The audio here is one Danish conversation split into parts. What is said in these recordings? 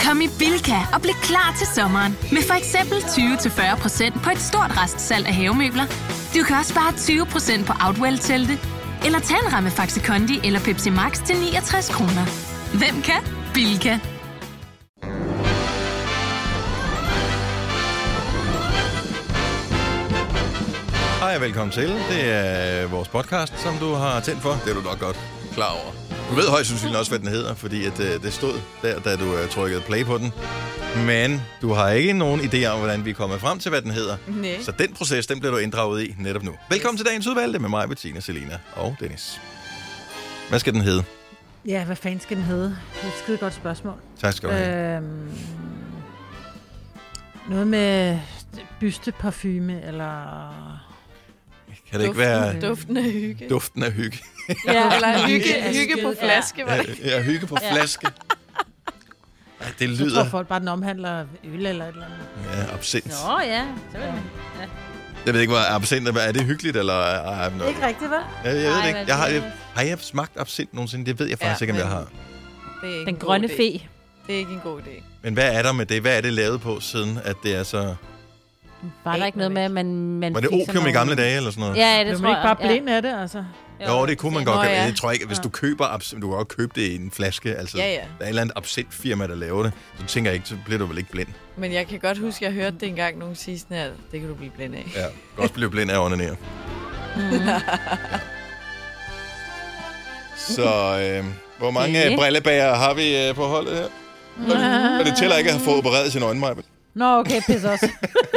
Kom i Bilka og bliv klar til sommeren. Med for eksempel 20-40% på et stort restsalg af havemøbler. Du kan også spare 20% på Outwell-telte. Eller tag en ramme Faxi Kondi eller Pepsi Max til 69 kroner. Hvem kan? Bilka. Hej og velkommen til. Det er vores podcast, som du har tændt for. Det er du nok godt klar over. Du ved højst sandsynligt også, hvad den hedder, fordi at, det stod der, da du trykkede play på den. Men du har ikke nogen idé om, hvordan vi er kommet frem til, hvad den hedder. Nej. Så den proces, den bliver du inddraget i netop nu. Velkommen til dagens udvalgte med mig, Bettina, Selina og Dennis. Hvad skal den hedde? Ja, hvad fanden skal den hedde? Det er et skide godt spørgsmål. Tak skal du have. Noget med bysteparfume, eller... Kan det ikke være... Duften af hygge. Duften af hygge. Ja, eller hygge på flaske, var det? Ja, hygge på flaske. Ej, det lyder... Jeg tror folk bare, den omhandler øl eller et eller andet. Ja, absint. Nå ja, så vil man. Ja. Jeg ved ikke, hvad absint er. Er det hyggeligt, eller... Ikke rigtigt, hvad? Jeg ved det ikke. Har jeg smagt absint nogensinde? Det ved jeg faktisk ikke, om jeg har. Den grønne fe. Det er ikke en god idé. Men hvad er der med det? Hvad er det lavet på, siden at det er så... Var der ikke noget med, at man var det opium i gamle dage, eller sådan noget? Ja, det tror jeg. Man ikke bare blind af det, altså? Jo, det kunne man godt. Ja. Jeg tror ikke, hvis du køber absint, du kan godt købe det i en flaske. Altså, ja. Der er et eller andet absintfirma, der laver det. Så tænker jeg ikke, så bliver du vel ikke blind. Men jeg kan godt huske, at jeg hørte det engang, nogen sige sådan her, det kan du blive blind af. Ja, du kan også blive blind af at onanere. Så hvor mange brillebager har vi på holdet her? Og det tæller ikke at have fået opereret sin øjne, Majbel. Nå, okay, pis også.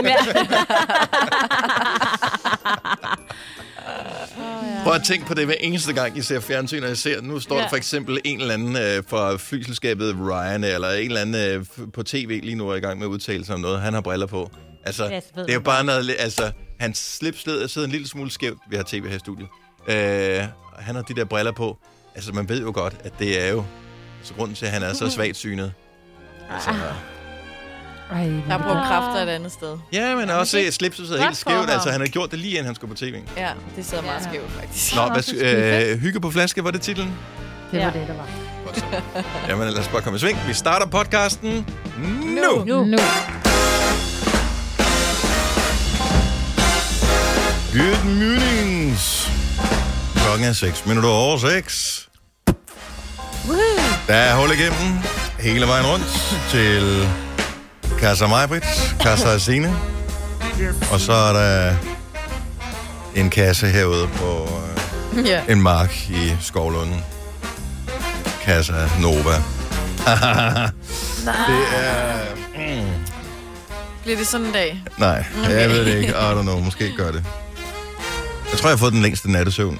Prøv at tænke på det hver eneste gang, I ser fjernsyn, og jeg ser, nu står der for eksempel en eller anden fra flyselskabet Ryan, eller en eller anden på tv lige nu er i gang med at udtale sig om noget. Han har briller på. Altså, det er jo bare noget, altså, hans slipsled sidder en lille smule skævt. Vi har tv her i studiet. Han har de der briller på. Altså, man ved jo godt, at det er jo altså, grunden til, at han er så svagt synet. Altså, der er brugt kræfter et andet sted. ja, men også slipset sidder helt skævt. Altså, han har gjort det lige inden han skulle på tv. Ja, det sidder meget skævt, faktisk. Nå, hygge på flaske, var det titlen? Det var det, der var. Jamen, lad os bare komme i sving. Vi starter podcasten nu. Good mornings. Klokken er 6 minutter over 6. Der er hul igennem hele vejen rundt til Casa Majbrit, Casa Signe. Og så er der en kasse herude på en mark i Skovlunden. Casa Nova. Det er... Bliver det sådan en dag? Nej, jeg ved det ikke. I don't know, måske gør det. Jeg tror, jeg har fået den længste nattesøvn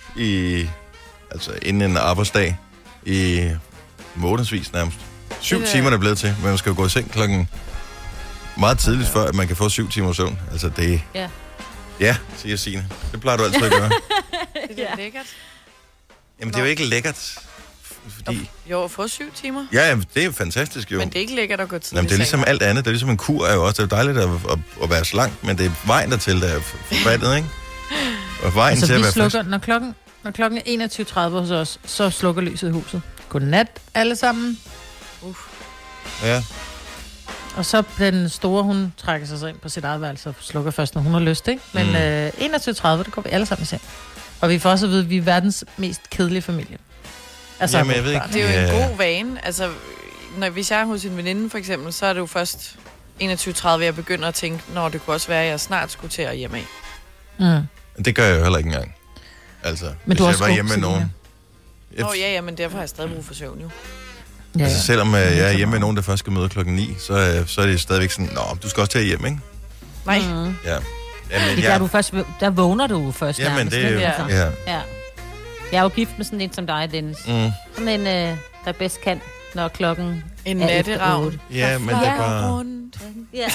inden en arbejdsdag i månedsvis nærmest. 7 timer er det blevet til, men man skal jo gå i seng klokken meget tidligt, før at man kan få 7 timer søvn. Altså det... Ja, siger Signe. Det plejer du altid at gøre. Det er lækkert. Jamen, det er jo ikke lækkert, fordi... Jo, at få 7 timer. Ja, det er jo fantastisk jo. Men det er ikke lækkert at gå tidligt. Jamen, det er ligesom alt andet. Det er ligesom en kur er jo også. Det er jo dejligt at være slank, men det er vejen dertil, der er forbandet, ikke? Og vejen til at være slukker, når klokken er 21.30 hos os, så slukker lyset i huset. Godnat, alle sammen. Ja. Og så den store, hun trækker sig ind på sit eget værelse og slukker først, når hun har lyst, ikke? Men 21.30, det går vi alle sammen i seng. Og vi får også at vide, at vi er verdens mest kedelige familie. Altså, jamen, jeg ved ikke. Det er jo en god vane. Altså, hvis jeg er hos en veninde, for eksempel, så er det jo først 21.30, jeg begynder at tænke, når det kunne også være, at jeg snart skulle til at hjemme af. Det gør jeg jo heller ikke engang. Altså, men hvis jeg var hjemme med nogen. Ja, men derfor har jeg stadig brug for søvn, jo. Ja. Altså, selvom jeg er hjemme med nogen, der først skal møde klokken 9, så er det stadigvæk sådan, nå, du skal også til at hjem, ikke? Nej. Ja. Jamen, der vågner du først. Jamen, det er jo... Ja. Jeg er jo gift med sådan en som dig, Dennis. Sådan en, der bedst kan, når klokken en natteravn. Ja, men det er bare... Ja.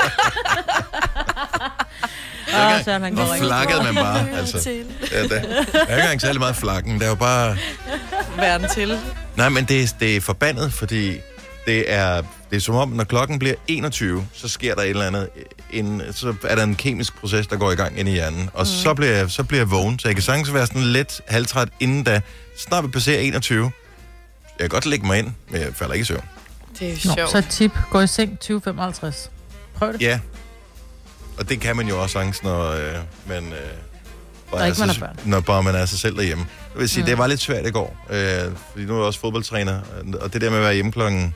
Og flakkede man bare, altså. Ja, der er ikke engang særlig meget flakken, der er jo bare... Verden til. Nej, men det er forbandet, fordi det er som om, når klokken bliver 21, så sker der et eller andet, så er der en kemisk proces, der går i gang inde i hjernen, og så bliver jeg vågen, så jeg kan sagtens være sådan lidt halvtræt inden da. Snart vi passerer 21, jeg kan godt lægge mig ind, men jeg falder ikke i søvn. Det Det er sjovt. Så et tip. Gå i seng 20:55. Prøv det. Ja. Og det kan man jo også sagtens, når man... når bare man er sig selv derhjemme. Jeg vil sige, det var lidt svært i går. Fordi nu er jeg også fodboldtræner. Og det der med at være hjemme klokken...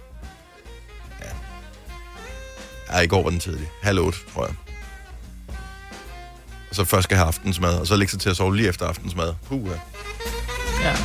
Ja, i går var den tidlig. 7:30, tror jeg. Og så først skal have aftensmad, og så lægge sig til at sove lige efter aftensmad. Ja.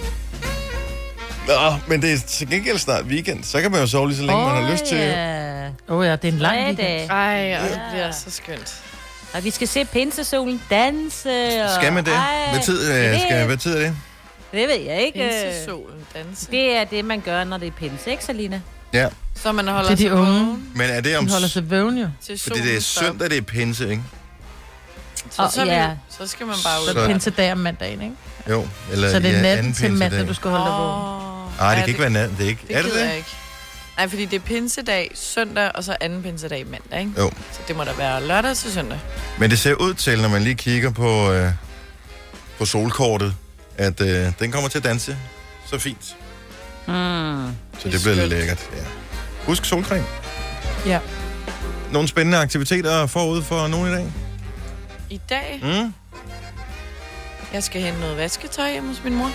Nå, men det er til gengæld snart weekend. Så kan man jo sove lige så længe, man har lyst til. Ja, det er en lang weekend. Ej, det bliver så skønt. Og vi skal se pinsesolen danse. Og... Skal man det? Hvad tid er det? Det ved jeg ikke. Pinsesolen danse. Det er det, man gør, når det er pinse, ikke, Salina? Ja. Så man holder sig vågen. Men er det om... De holder sig vågen jo. Fordi det er søndag, det er pinse, ikke? Så skal man bare ud. Så er pinsedag om mandagen, ikke? Jo. Eller så det er natten til mandag, du skal holde dig vågen. Nej, det kan ikke være natten. Det er ikke. Det gider jeg ikke. Nej, fordi det er pinsedag søndag, og så anden pinsedag mandag, ikke? Jo. Så det må da være lørdag til søndag. Men det ser ud til, når man lige kigger på solkortet, at den kommer til at danse så fint. Så det bliver lidt lækkert. Ja. Husk solcreme. Ja. Nogle spændende aktiviteter forud for nogen i dag? I dag? Jeg skal hente noget vasketøj hjemme hos min mor.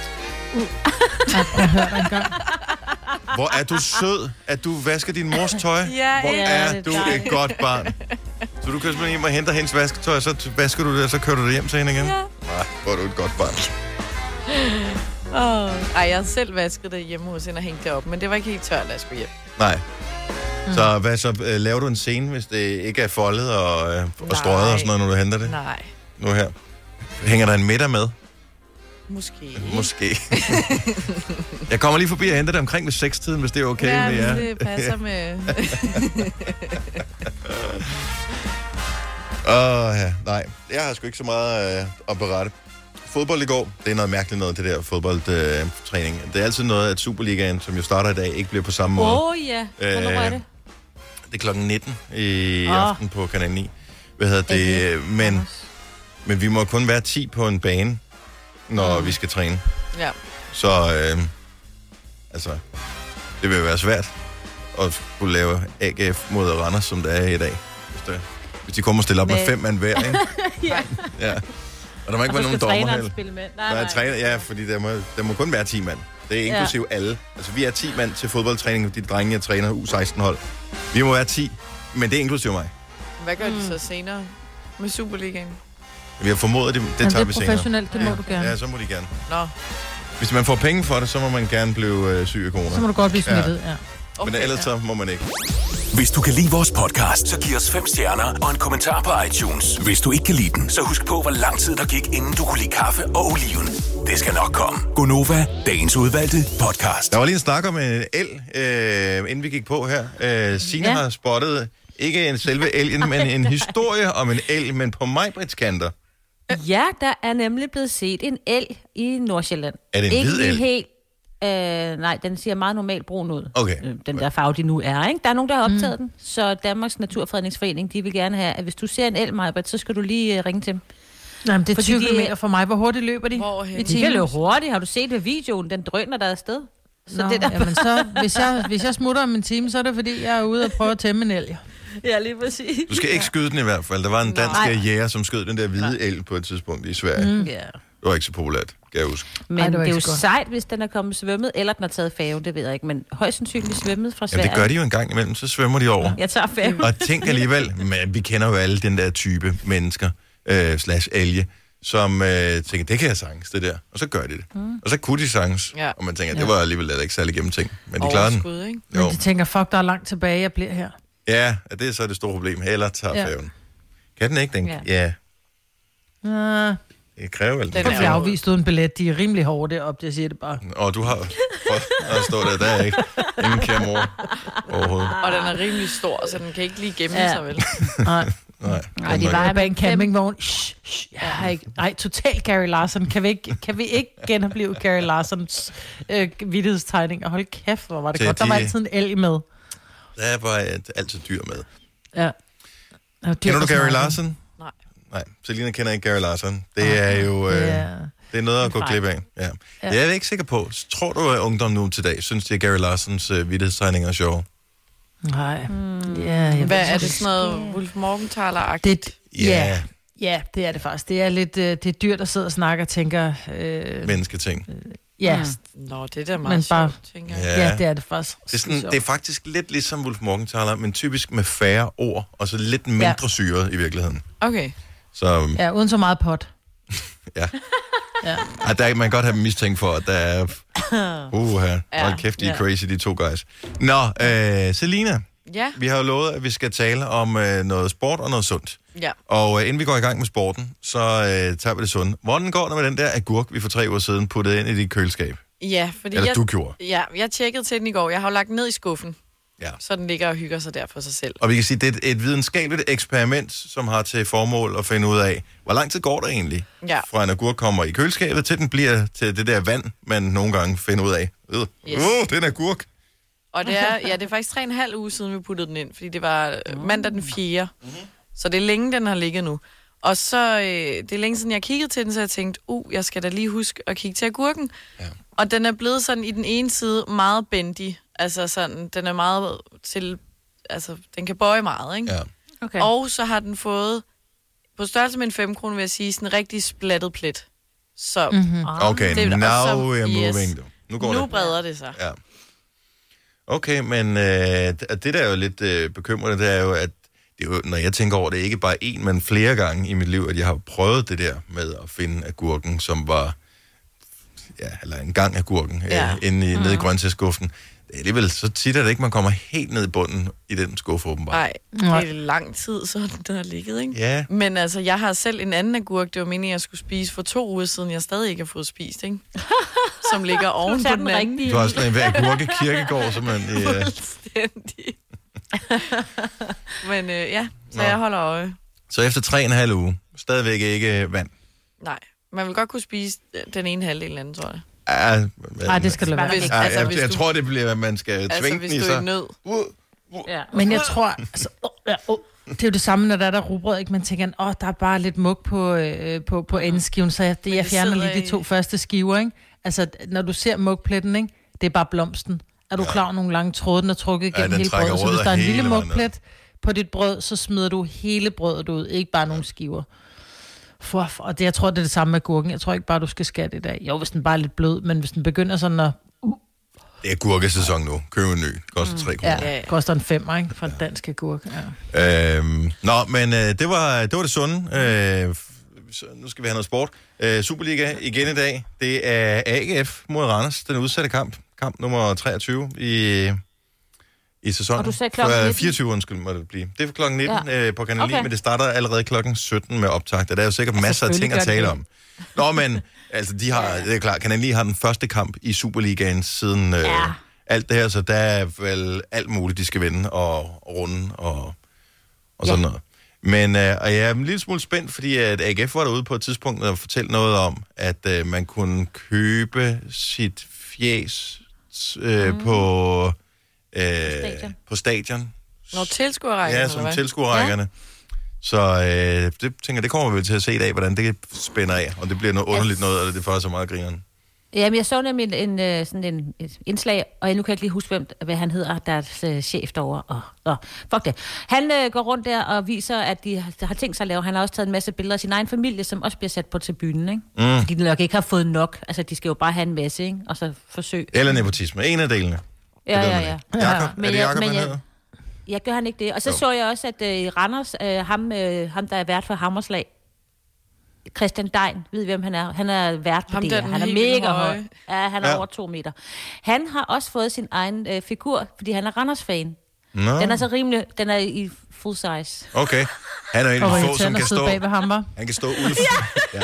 Hvor er du sød, at du vasker din mors tøj. Ja, hvor er du et godt barn. Så du kører hjem og henter hendes vasketøj, og så vasker du det, og så kører du det hjem til hende igen? Ja. Hvor er du et godt barn. Ej, jeg har selv vasket det hjemme hos hende og hængt det op, men det var ikke helt tørt, da jeg skulle hjem. Nej. Så hvad så? Laver du en scene, hvis det ikke er foldet og strøget og sådan noget, når du henter det? Nej. Nu her. Hænger der en middag med? Måske. Jeg kommer lige forbi og henter det omkring ved 6-tiden, hvis det er okay med jer. Ja, det passer med... Nej, jeg har sgu ikke så meget at berette. Fodbold i går, det er noget mærkeligt noget, det der fodboldtræning. Det er altid noget, at Superligaen, som jo starter i dag, ikke bliver på samme måde. Ja. Hvornår er det? Det er klokken 19 i aften på Kanal 9. Men vi må kun være 10 på en bane, når vi skal træne. Ja. Så det vil være svært at kunne lave AGF mod Randers, som det er i dag. Hvis de kommer og stiller op med 5 mand hver, ikke? Ja. Og der må ikke være nogen dommerhæld. Nej, fordi der må kun være 10 mand. Det er inklusive alle. Altså, vi er 10 mand til fodboldtræning, de drenge, jeg træner U16-hold. Vi må være 10, men det er inklusive mig. Hvad gør de så senere med Superligaen? Vi har formodet, det tager vi senere. Det er professionelt, det må du gerne. Ja, så må de gerne. Nå. Hvis man får penge for det, så må man gerne blive syg af corona. Så må du godt blive smittet, ja. Okay, men ellers så må man ikke. Hvis du kan lide vores podcast, så giv os 5 stjerner og en kommentar på iTunes. Hvis du ikke kan lide den, så husk på, hvor lang tid der gik, inden du kunne lide kaffe og oliven. Det skal nok komme. Gonova, dagens udvalgte podcast. Der var lige en snak om en el, inden vi gik på her. Signe har spottet ikke en selve elgen, men en historie om en el, men på Maj-Britts kanter. Ja, der er nemlig blevet set en elg i Nordsjælland. Er det en hvid elg? Helt, nej, den ser meget normalt brun ud. Okay. Den der farve, de nu er, ikke? Der er nogen, der har optaget den. Så Danmarks Naturfredningsforening, de vil gerne have, at hvis du ser en elg, Maj-Britt, så skal du lige ringe til dem. Nej, men det er 20 kilometer for mig. Hvor hurtigt løber de? De kan løbe hurtigt. Har du set ved videoen? Den drøner der afsted. Så det der... Jamen så, hvis jeg smutter om en time, så er det fordi, jeg er ude og prøve at tæmme en elg. Ja, lige præcis. Du skal ikke skyde den i hvert fald. Der var en dansk jæger, som skød den der hvide elg på et tidspunkt i Sverige. Det var ikke så populært, kan jeg huske. Men det er jo sejt, hvis den er kommet svømmet, eller den har taget færge, det ved jeg ikke. Men højst sandsynligt svømmet fra Sverige. Jamen, det gør de jo en gang imellem, så svømmer de over. Jeg tager færge. Og tænk alligevel, men vi kender jo alle den der type mennesker, /elge, som tænker, det kan jeg sagtens, det der. Og så gør de det. Og så kunne de sagtens. Ja. Og man tænker, det var alligevel ikke særlig gennemtænkt. Men de klarer den. Ikke? Men de tænker, fuck, der er langt tilbage, jeg bliver her. Ja, det er så det store problem. Eller tager færgen. Kan den ikke, den? Ja. Det kræver vel. Den er afvist uden billet. De er rimelig hårde deroppe, jeg siger det bare. Og du har... Der står der er ikke. Ingen kære mor overhovedet. Og den er rimelig stor, så den kan ikke lige gemme sig, vel? Nej, de var bag en campingvogn. Nej, totalt Gary Larson. Kan vi ikke genopleve Gary Larsons vittighedstegninger? Hold kæft, hvor var det godt. Der var altid en elg med. Der er bare altid dyr med. Ja. Kender du Gary Larson? Nej. Selina kender ikke Gary Larson. Det er jo... det er noget at gå glip af. Ja. Jeg er ikke sikker på. Tror du, at ungdom nu til dag synes, det er Gary Larsons vittighedstegninger er sjove? Nej. Hvad er det sådan noget Wolf Morgenthaler-agtigt? Ja, det er det faktisk. Det er lidt det er dyrt at sidde og snakke og tænker... Mennesketing. Ja. Nå, det er da meget sjovt, tænker jeg. Ja, det er det faktisk. Det er faktisk lidt ligesom Wolf Morgenthaler, men typisk med færre ord, og så lidt mindre syret i virkeligheden. Okay. Så, ja, uden så meget pot. Ja. Ej, der man kan godt have dem mistænkt for, at der er... hold kæft, de er crazy, de to guys. Nå, Selina. Ja. Vi har jo lovet, at vi skal tale om noget sport og noget sundt. Ja. Og inden vi går i gang med sporten, så tager vi det sunde. Hvordan går det med den der agurk, vi for 3 uger siden puttede ind i dit køleskab? Ja, fordi eller du gjorde. Ja, jeg tjekkede til den i går. Jeg har jo lagt den ned i skuffen. Ja. Så den ligger og hygger sig der for sig selv. Og vi kan sige, det er et videnskabeligt eksperiment, som har til formål at finde ud af, hvor lang tid går der egentlig, fra en agurk kommer i køleskabet, til den bliver til det der vand, man nogle gange finder ud af. Det er en agurk. Og det er faktisk 3,5 uger siden, vi puttede den ind, fordi det var mandag den 4. Så det er længe, den har ligget nu. Og så, det er længe siden, jeg kiggede til den, så jeg tænkte, jeg skal da lige huske at kigge til agurken. Ja. Og den er blevet sådan i den ene side meget bendy. Altså sådan, den er meget til, altså den kan bøje meget, ikke? Ja. Okay. Og så har den fået, på størrelse med en 5 kroner, vil jeg sige, sådan en rigtig splattet plet. Så, okay, det, now så, we're moving. Nu breder det sig. Ja. Okay, men det der er jo lidt bekymrende, det er jo, at det er jo, når jeg tænker over det, ikke bare én, men flere gange i mit liv, at jeg har prøvet det der med at finde agurken, som var, eller en gang agurken, nede i grøntsagsskuffen. Alligevel så tit er det ikke, man kommer helt ned i bunden i den skuffe, åbenbart. Nej, det er lang tid, så den har ligget, ikke? Ja. Men altså, jeg har selv en anden agurk, det var meningen, jeg skulle spise for 2 uger siden, jeg stadig ikke har fået spist, ikke? Som ligger oven på den anden. Du har også en agurke kirkegård, simpelthen. Fuldstændig. Men så jeg holder øje. Så efter 3,5 uge, stadigvæk ikke vand? Nej, man vil godt kunne spise den ene halvdel anden, tror jeg. Nej, det skal du være. Jeg tror, det bliver, at man skal tvinge den i sig. Altså, hvis du er i nød. Men jeg tror, altså, det er jo det samme, når der er rugbrød, ikke? Man tænker, der er bare lidt mug på endeskiven, så jeg fjerner lige de 2 første skiver, ikke? Altså, når du ser mugpletten, ikke? Det er bare blomsten. Er du klar, nogle lange tråde, den er trukket igennem hele brødet? Så hvis der er en lille mugplet på dit brød, så smider du hele brødet ud, ikke bare nogle skiver. Og det, jeg tror, det er det samme med gurken. Jeg tror ikke bare, du skal skære det i dag. Jo, hvis den bare er lidt blød, men hvis den begynder sådan at... Det er gurkesæson nu. Køb en ny. Det koster 3 kroner. Ja, det koster en 5, ikke? For en dansk agurk. Ja. Men det var det sunde. Nu skal vi have noget sport. Superliga igen i dag. Det er AGF mod Randers. Den udsatte kamp. Kamp nummer 23 i sæsonen. Og du sagde klokken 19? 24, undskyld, må det blive. Det er klokken 19 på Kanal 9, men det starter allerede klokken 17 med optakt. Der er jo sikkert masser af ting at tale om. Nå, men altså, det er klart, Kanal 9 har den første kamp i Superligaen siden alt det her, så der er vel alt muligt, de skal vinde og runde og sådan noget. Men og jeg er en lille smule spændt, fordi at AGF var derude på et tidspunkt og fortælle noget om, at man kunne købe sit fjæs på stadion. Når tilskuerrækkerne. Ja, som tilskuerrækkerne. Så det tænker det kommer vi til at se i dag, hvordan det spænder af. Og det bliver noget underligt noget, eller det får så meget grineren. Jamen, jeg så nemlig et indslag, og jeg nu kan jeg ikke lige huske, hvad han hedder, deres chef derovre. Fuck det. Han går rundt der og viser, at de har tænkt sig at lave. Han har også taget en masse billeder af sin egen familie, som også bliver sat på tribunen, ikke? Fordi de nok ikke har fået nok. Altså, de skal jo bare have en masse, ikke? Og så forsøge. Eller nepotisme. En af delene. Ja. Jakob, er det Jakob, han hedder? Jeg gør han ikke det. Og så jeg også, at i Randers, ham der er vært for Hammerslag, Christian Dein, ved hvem han er? Han er vært på det. Han er mega høj. Ja, han er over 2 meter. Han har også fået sin egen figur, fordi han er Randers-fan. No. Den er så rimelig, den er i full size. Okay. Han er en af de få, som kan stå... Han kan stå ude for...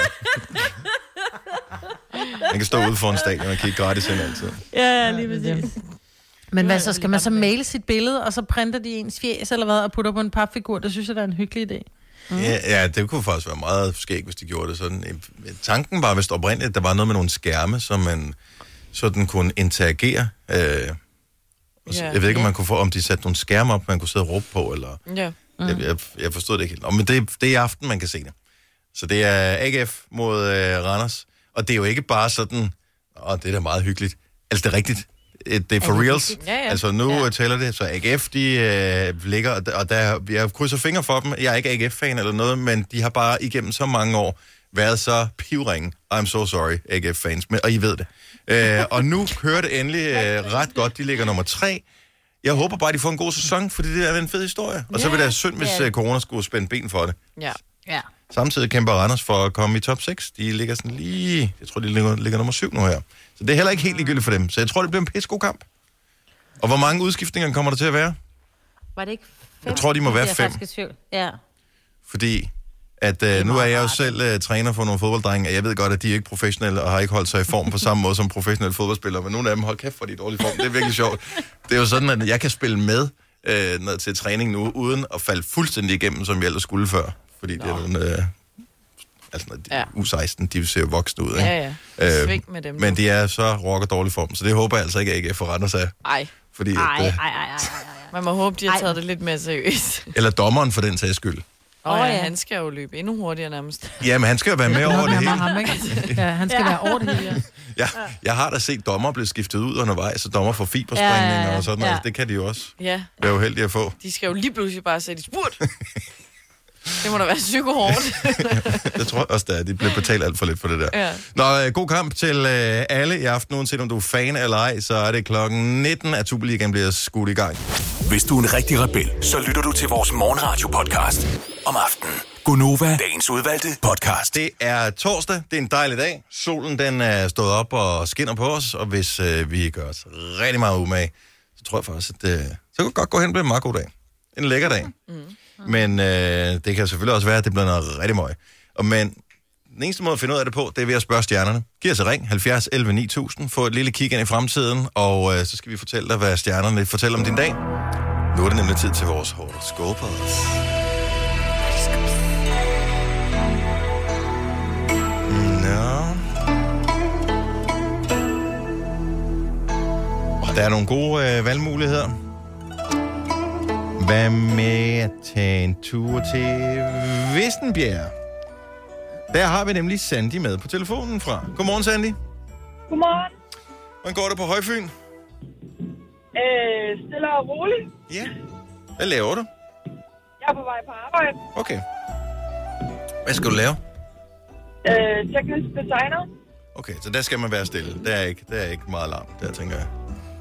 Han kan stå ude for en stadion og kigge gratis ind altid. Ja, lige præcis. Men hvad så? Skal man så maile sit billede, og så printer de ens fjes, eller hvad, og putter på en papfigur? Det synes jeg, der er en hyggelig idé. Ja, det kunne faktisk være meget skægt, hvis de gjorde det sådan. Tanken var vist oprindeligt, at der var noget med nogle skærme, som man sådan kunne interagere. Jeg ved ikke, om man kunne få, om de satte nogle skærme op, man kunne sidde og råbe på, eller... Ja. Jeg forstod det ikke helt. Men det er i aften, man kan se det. Så det er AGF mod Randers. Og det er jo ikke bare sådan, det er da meget hyggeligt. Altså, det er rigtigt. det er for reals. Ja. Altså nu tæller det, så AGF, de ligger, og jeg krydser fingre for dem. Jeg er ikke AGF-fan eller noget, men de har bare igennem så mange år været så pivringe. I'm so sorry, AGF-fans, og I ved det. Og nu kører det endelig ret godt. De ligger nummer 3. Jeg håber bare, de får en god sæson, fordi det er en fed historie. Og så vil det være synd, hvis corona skulle spænde ben for det. Ja. Samtidig kæmper Randers for at komme i top 6. De ligger sådan lige... Jeg tror, de ligger nummer 7 nu her. Så det er heller ikke helt ligegyldigt for dem. Så jeg tror, det bliver en pissegod kamp. Og hvor mange udskiftninger kommer der til at være? Var det ikke 5? Jeg tror, de må være 5. Ja. Fordi at nu er jeg jo selv træner for nogle fodbolddrenge, og jeg ved godt, at de er ikke professionelle og har ikke holdt sig i form på samme måde som professionelle fodboldspillere, men nogle af dem hold kæft for de dårlige form. Det er virkelig sjovt. Det er jo sådan, at jeg kan spille med til træning nu, uden at falde fuldstændig igennem, som jeg ellers skulle før. Fordi det er nogle... U16, de ser voksne ud, ikke? Ja. Sving med dem. Men de er så rock og dårlig form, så det håber jeg altså ikke, at AGF forretter sig. Fordi man må håbe, de har taget det lidt mere seriøst. Eller dommeren for den sags skyld. Han skal jo løbe endnu hurtigere nærmest. Ja, men han skal jo være med over det hele. Ja, han skal være over det hele. Ja, jeg har da set dommer blive skiftet ud undervejs, så dommer får fibersprængninger og sådan noget. Det kan de jo også være uheldige at få. De skal jo lige pludselig bare sætte i spurt. Det må da være psykohårdt. Jeg tror også, at de bliver betalt alt for lidt for det der. Ja. Nå, god kamp til alle i aften. Uanset om du er fan eller ej, så er det klokken 19, at Superligaen bliver skudt i gang. Hvis du er en rigtig rebel, så lytter du til vores morgenradio-podcast om aftenen. Gonova, dagens udvalgte podcast. Det er torsdag. Det er en dejlig dag. Solen den er stået op og skinner på os. Og hvis vi gør os rigtig meget umage, så tror jeg faktisk, at så kan det godt gå hen og blive en meget god dag. En lækker dag. Men det kan selvfølgelig også være, at det bliver noget rigtig møg. Men den eneste måde at finde ud af det på, det er ved at spørge stjernerne. Giv os et ring, 70 11 9000, få et lille kig ind i fremtiden, og så skal vi fortælle dig, hvad stjernerne fortæller om din dag. Nu er det nemlig tid til vores horoskoper. Og der er nogle gode valgmuligheder. Hvad med at tage en tur til Vissenbjerg? Der har vi nemlig Sandy med på telefonen fra. Godmorgen, Sandy. Godmorgen. Hvordan går det på Højfyn? Stille og roligt. Ja. Hvad laver du? Jeg er på vej på arbejde. Okay. Hvad skal du lave? Teknisk designer. Okay, så der skal man være stille. Der er ikke meget larm, der tænker jeg.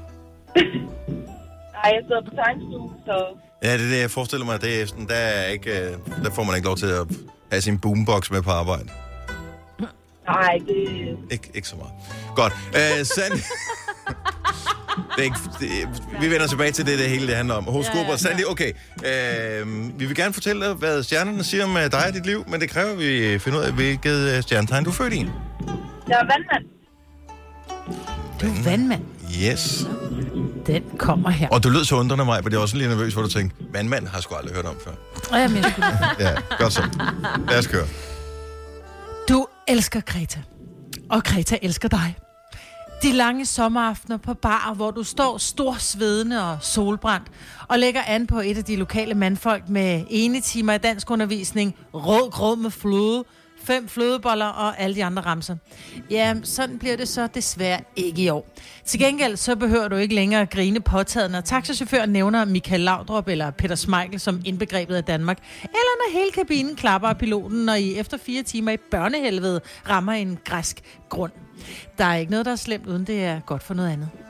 Nej, jeg sidder på tegnestue, så... Ja, det er det, jeg forestiller mig. Det er sådan, der får man ikke lov til at have sin boombox med på arbejde. Nej, det... Ikke så meget. Godt. Sandy... vi vender tilbage til det hele det handler om. Horoskoper. Sandy, okay. Vi vil gerne fortælle dig, hvad stjernerne siger om dig og dit liv, men det kræver, at vi finder ud af, hvilket stjernetegn du er født i. Jeg er vandmand. Du er vandmand? Yes. Den kommer her. Og du lød så undrende mig, men det er også lige nervøs, hvor du tænkte, vandmand har jeg sgu aldrig hørt om før. Ja, godt så. Lad os køre. Du elsker Greta, og Greta elsker dig. De lange sommeraftener på bar, hvor du står storsvedende og solbrændt, og lægger an på et af de lokale mandfolk med enetimer i danskundervisning, rød grød med fløde, 5 flødeboller og alle de andre ramser. Ja, sådan bliver det så desværre ikke i år. Til gengæld så behøver du ikke længere at grine påtaget, når taxachaufføren nævner Michael Laudrup eller Peter Smeichel som indbegrebet af Danmark, eller når hele kabinen klapper af piloten, når I efter 4 timer i børnehelvede rammer en græsk grund. Der er ikke noget, der er slemt, uden det er godt for noget andet.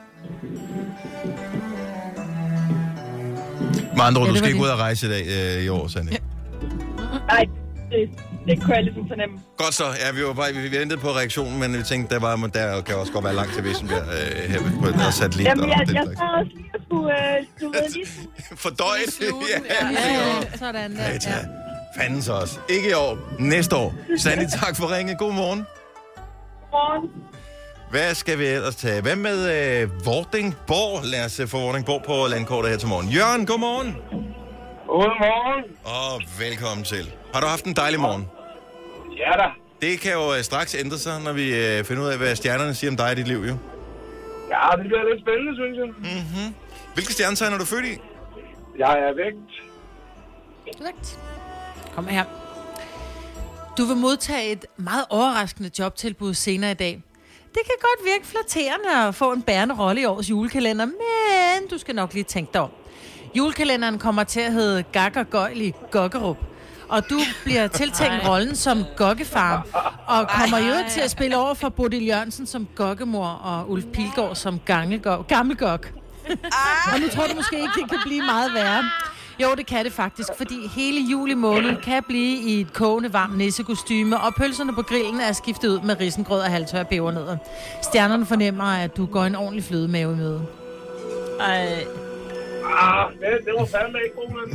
Med andre ord, du skal ikke ud og rejse i dag i år, Sandy. Nej, det kunne jeg ligesom fornemme. Godt så. Ja, vi ventede på reaktionen, men vi tænkte, der kan også godt være langt til Vissenbjerg her på den her satellit. Jamen, jeg sad også lige at skulle lige... Fordøjet. Ja, sådan der. Ja. Fanden så også. Ikke i år. Næste år. Sandy, tak for ringe. God morgen. Godmorgen. Hvad skal vi ellers tage? Hvad med Vordingborg? Lad os få Vordingborg på landkortet her til morgen. Jørgen, godmorgen. Godmorgen. Og velkommen til. Har du haft en dejlig morgen? Ja da. Det kan jo straks ændre sig, når vi finder ud af, hvad stjernerne siger om dig i dit liv, jo. Ja, det bliver lidt spændende, synes jeg. Mhm. Hvilke stjernetegn er du født i? Jeg er vægt. Vægt. Kom her. Du vil modtage et meget overraskende jobtilbud senere i dag. Det kan godt virke flatterende at få en bærende rolle i årets julekalender, men du skal nok lige tænke dig om. Julekalenderen kommer til at hedde Gak og Gøjl i Gokkerup, og du bliver tiltænkt rollen som gokkefar, og kommer jo til at spille over for Bodil Jørgensen som gokkemor, og Ulf Pilgaard som gammelgok. Og nu tror du måske ikke, det kan blive meget værre. Jo, det kan det faktisk, fordi hele juli måned kan blive i et kogende varmt nissekostyme, og pølserne på grillen er skiftet ud med risengrød og halvtør pebernødder. Stjernerne fornemmer, at du går en ordentlig flødemave i møde. Det var fandme ikke god med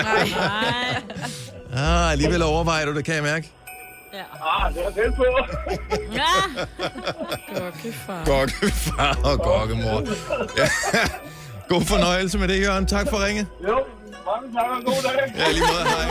Nej. Alligevel overvejer du det, kan jeg mærke. Ja. Det var tæt på. Gokkefar og gokkemor. Ja. God fornøjelse med det, Jørgen. Tak for ringet. Jo, mange tak og en god dag. Ja, lige måde, hej.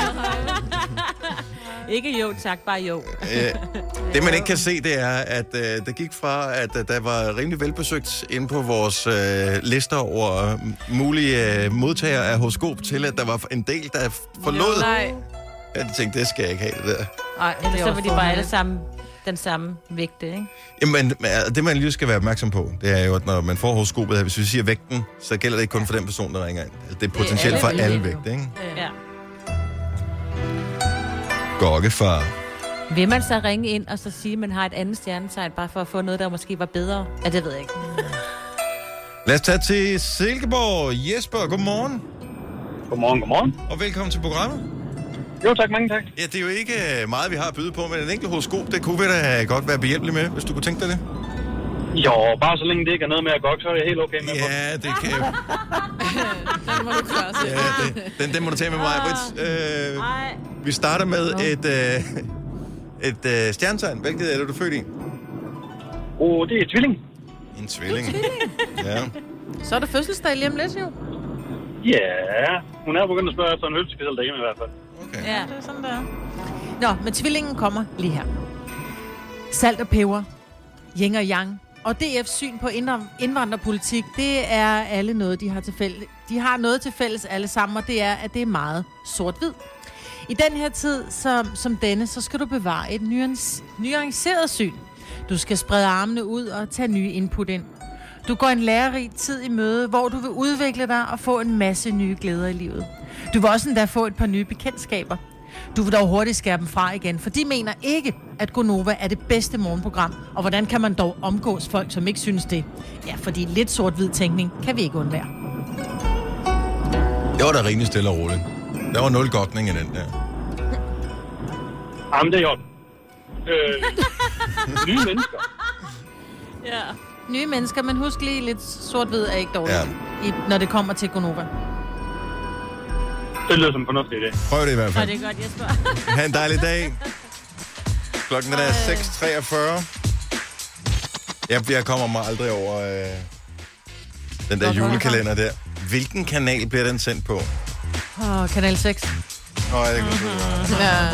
Ikke jo, tak, bare jo. Det, man ikke kan se, det er, at det gik fra, at der var rimelig velbesøgt inde på vores lister over mulige modtagere af horoskop, til at der var en del, der forlod. Nej. Jeg tænkte, det skal jeg ikke have, det der. Nej, så var de bare alle sammen den samme vægte, ikke? Jamen, det man lige skal være opmærksom på, det er jo, at når man får horoskopet her, hvis vi siger vægten, så gælder det ikke kun for den person, der ringer ind. Det er potentielt for alle vægte, ikke? Ja. Gokkefar. Vil man så ringe ind og så sige, at man har et andet stjernetegn, bare for at få noget, der måske var bedre? Ja, det ved jeg ikke. Lad os tage til Silkeborg. Jesper, godmorgen. Godmorgen. Og velkommen til programmet. Jo, tak, mange tak. Ja, det er jo ikke meget, vi har at byde på, men en enkelt horoskop, det kunne vi da godt være behjælpelig med, hvis du kunne tænke dig det. Jo, bare så længe det ikke er noget med at gokke, så er jeg helt okay med. Ja, det kan jeg. Den må du klare sig. Ja, den må du tage med mig, Brits. Vi starter med et stjernetegn. Hvilket er det, du er født i? Det er tvilling. En tvilling. Ja. Så er der fødselsdag lige om lidt, jo. Ja, hun er begyndt at spørge efter en hølsespeciel derhjemme i hvert fald. Okay. Ja, det er sådan, der. Nå, men tvillingen kommer lige her. Salt og peber, yin og yang, og DF's syn på indvandrerpolitik, det er alle noget, de har til fælles. De har noget til fælles alle sammen, og det er, at det er meget sort-hvid. I den her tid, som denne, så skal du bevare et nuanceret syn. Du skal sprede armene ud og tage nye input ind. Du går en lærerig tid i møde, hvor du vil udvikle dig og få en masse nye glæder i livet. Du vil også endda få et par nye bekendtskaber. Du vil dog hurtigt skære dem fra igen, for de mener ikke, at Gonova er det bedste morgenprogram. Og hvordan kan man dog omgås folk, som ikke synes det? Ja, fordi lidt sort-hvid tænkning kan vi ikke undvære. Det var da rimelig stille og roligt. Der var 0 gokning i den der. Jamen, det er jo nye mennesker. Ja. Nye mennesker, men husk lige, lidt sort-hvid er ikke dårligt, når det kommer til Gonova. Det lyder som en fornuftig idé. Prøv det i hvert fald. Ja, det er godt, Jesper. Ha' en dejlig dag. Klokken er 6:43. Jeg kommer mig aldrig over den der julekalender der. Hvilken kanal bliver den sendt på? Kanal 6. Det kan Ja.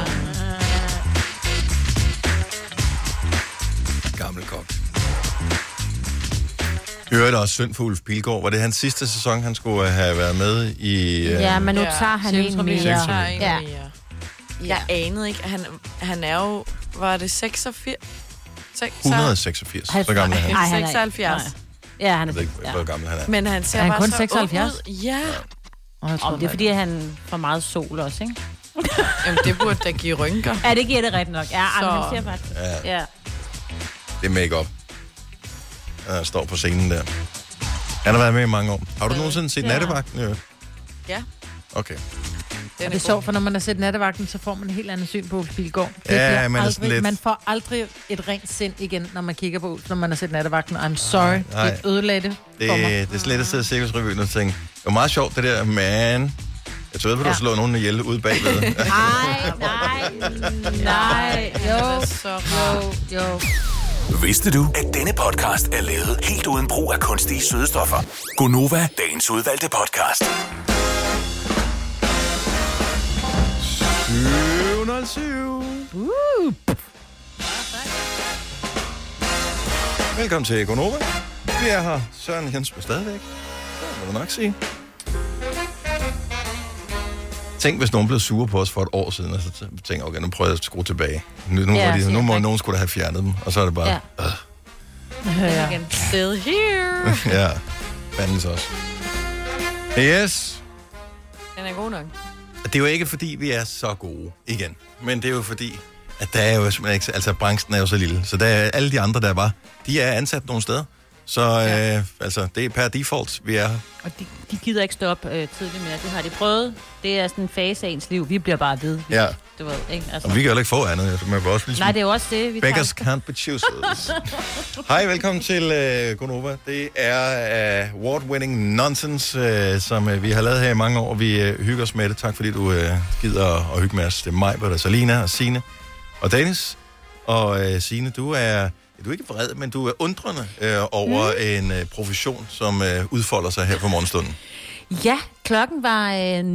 Gammel kok. Hørte også synd for Ulf Pilgaard. Var det hans sidste sæson, han skulle have været med i? Ja, men nu tager han en mere. Ja. Jeg anede ikke, han er jo, var det 86? 186. Så gammel er han. 76. Ja, han er Jeg ved ikke, hvor gammel han er. Men han ser Er han bare kun så 76? ung ud. Ja. Det er fordi, han får meget sol også, ikke? Jamen, det burde da give rynker. Ja, det giver det rigtigt nok. Ja, Så. han ser bare... Ja. Det er make-up. Han står på scenen der. Han har været med i mange år. Har du nogensinde set Nattevagten? Ja. Okay. Det er sjovt, for når man har set Nattevagten, så får man et helt andet syn på Ulf Pilgaard. Ja, men Man får aldrig et rent sind igen, når man kigger på Ulf, når man har set Nattevagten. I'm sorry, det ødelagde det for mig. Det er slet at sidde i Cirkusrevyen og tænke, det var meget sjovt det der, men jeg tror, at du slår nogen ihjel ude bagved. Nej. Jo. Vidste du, at denne podcast er lavet helt uden brug af kunstige sødestoffer? Gonova, dagens udvalgte podcast. 707. Velkommen til Gonova. Vi er her. Søren Jens stadigvæk. Det må du nok sige. Tænk, hvis nogen blev sure på os for et år siden, og så tænker jeg, okay, nu prøver jeg at skrue tilbage. Nu må nogen skulle da have fjernet dem, og så er det bare... Ja. Igen. Still here. Ja, fandens også. Yes. Den er god nok. Det er jo ikke, fordi vi er så gode igen. Men det er jo fordi, at der er jo simpelthen ikke... Altså, branchen er jo så lille. Så der er alle de andre, der var, de er ansat nogle steder. Så altså, det er per default, vi er her. Og de gider ikke stå op tidligt mere. Det har de prøvet. Det er sådan en fase af ens liv. Vi bliver bare ved. Ja. Du ved, ikke? Altså. Og vi kan jo ikke få andet. Altså, man også ligesom... Nej, det er jo også det. Beggars can't be choosers. Hej, velkommen til Gonova. Det er award-winning nonsense, som vi har lavet her i mange år. Vi hygger os med det. Tak fordi du gider at hygge med os. Det er mig, der er Salina og Signe og Dennis. Og Signe, du er ikke vred, men du er undrende over en profession, som udfolder sig her på morgenstunden. Ja, klokken var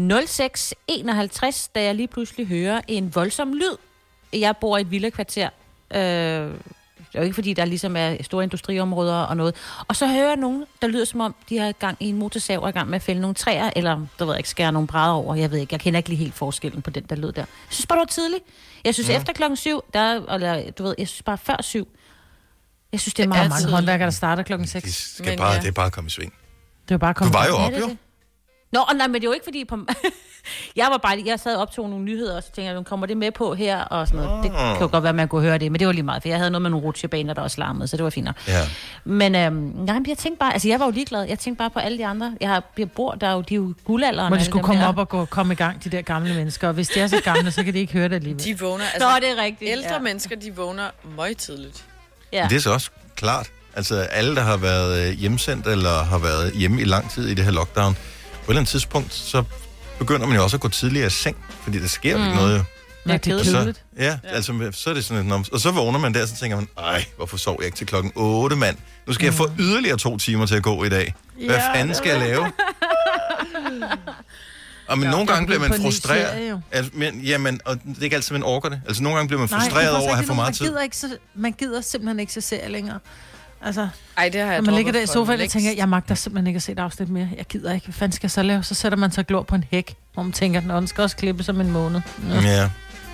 06:51, da jeg lige pludselig hører en voldsom lyd. Jeg bor i et villakvarter. Det er jo ikke, fordi der ligesom er store industriområder og noget. Og så hører jeg nogen, der lyder som om, de har gang i en motorsav og er gang med at fælde nogle træer, eller der ved jeg ikke, skære nogle brædder over. Jeg ved ikke, jeg kender ikke lige helt forskellen på den, der lyd der. Jeg synes bare, det var tidligt. Jeg synes efter klokken 7, eller du ved, jeg synes bare før 7. Jeg synes, det er meget mange håndværkere, der starter klokken 6. Det er bare at komme i sving. Det er bare at komme. Du var jo op, jo. Nå, nej, men det er jo ikke fordi... jeg sad og optog nogle nyheder, og så tænkte jeg, kommer det med på her, og sådan noget. Det kan jo godt være, man kunne høre det, men det var lige meget, for jeg havde noget med nogle rutsjebaner, der også larmede, så det var fint. Ja. Men jeg tænkte bare, altså jeg var jo ligeglad, jeg tænkte bare på alle de andre. Jeg bor der jo, de er jo guldalderen. Må de skulle komme op og komme i gang, de der gamle mennesker, og hvis de er så gamle, så kan de ikke høre det alligevel. De vågner, altså... Nå, det er rigtigt. Ældre mennesker, de vågner møgtidligt. Ja. Det er så også klart. Altså alle, der har været hjemsendt, eller har været hjemme i lang tid i det her lockdown, på et eller andet tidspunkt, så begynder man jo også at gå tidligere i seng, fordi der sker jo ikke noget. Ja, det er kedeligt. Altså, så er det sådan et... Og så vågner man der, så tænker man, hvorfor sov jeg ikke til klokken 8, mand? Nu skal jeg få yderligere 2 timer til at gå i dag. Hvad fanden skal jeg lave? Og men nogle gange bliver man frustreret. Jamen, og det er ikke altid, man orker det. Altså, nogle gange bliver man frustreret over at have for meget tid. Man gider simpelthen ikke se serier længere. Altså, det har jeg. Når man ligger der i sofaen og tænker, jeg magter simpelthen ikke at se et afsnit mere. Jeg gider ikke. Hvad fanden skal jeg så lave? Så sætter man sig glor på en hæk, hvor man tænker, den skal også klippe som en måned. Ja.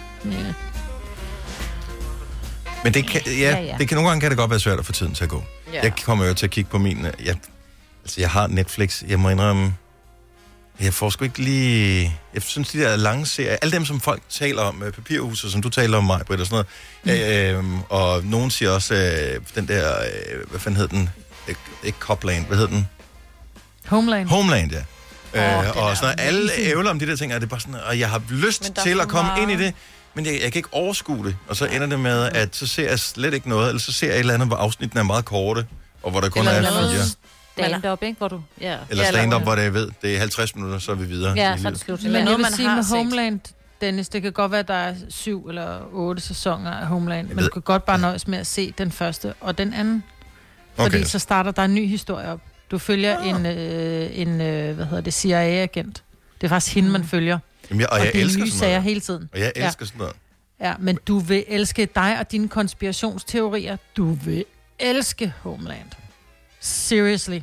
Men det kan, det kan nogle gange kan det godt være svært at få tiden til at gå. Ja. Jeg kommer jo til at kigge på min... Jeg har Netflix. Jeg må indrømme... Jeg får sgu ikke lige... Jeg synes, de der lange serier... Alle dem, som folk taler om, Papirhuset, som du taler om, mig, Britt, og sådan noget. Og nogen siger også, den der... hvad fanden hed den? Ikke Copland, hvad hed den? Homeland. Homeland, ja. Og sådan noget. Alle ævler om de der ting, og det er bare sådan... Og jeg har lyst til at komme ind i det, men jeg kan ikke overskue det. Og så ender det med, at så ser jeg slet ikke noget, eller så ser jeg et eller andet, hvor afsnitten er meget korte, og hvor der kun er 4... Stand-up, ikke? Hvor du, Eller stand-up, hvor det, jeg ved, det er 50 minutter, så er vi videre. Ja, så er det slut. Men jeg vil sige med Homeland, Dennis, det kan godt være, at der er 7 eller 8 sæsoner af Homeland, men du kan godt bare nøjes med at se den første og den anden. Fordi så starter der en ny historie op. Du følger en CIA-agent. Det er faktisk hende, man følger. Jamen, og jeg det er elsker nye sådan sager noget. hele tiden. Og jeg elsker sådan noget. Ja, men du vil elske dig og dine konspirationsteorier. Du vil elske Homeland. Seriously.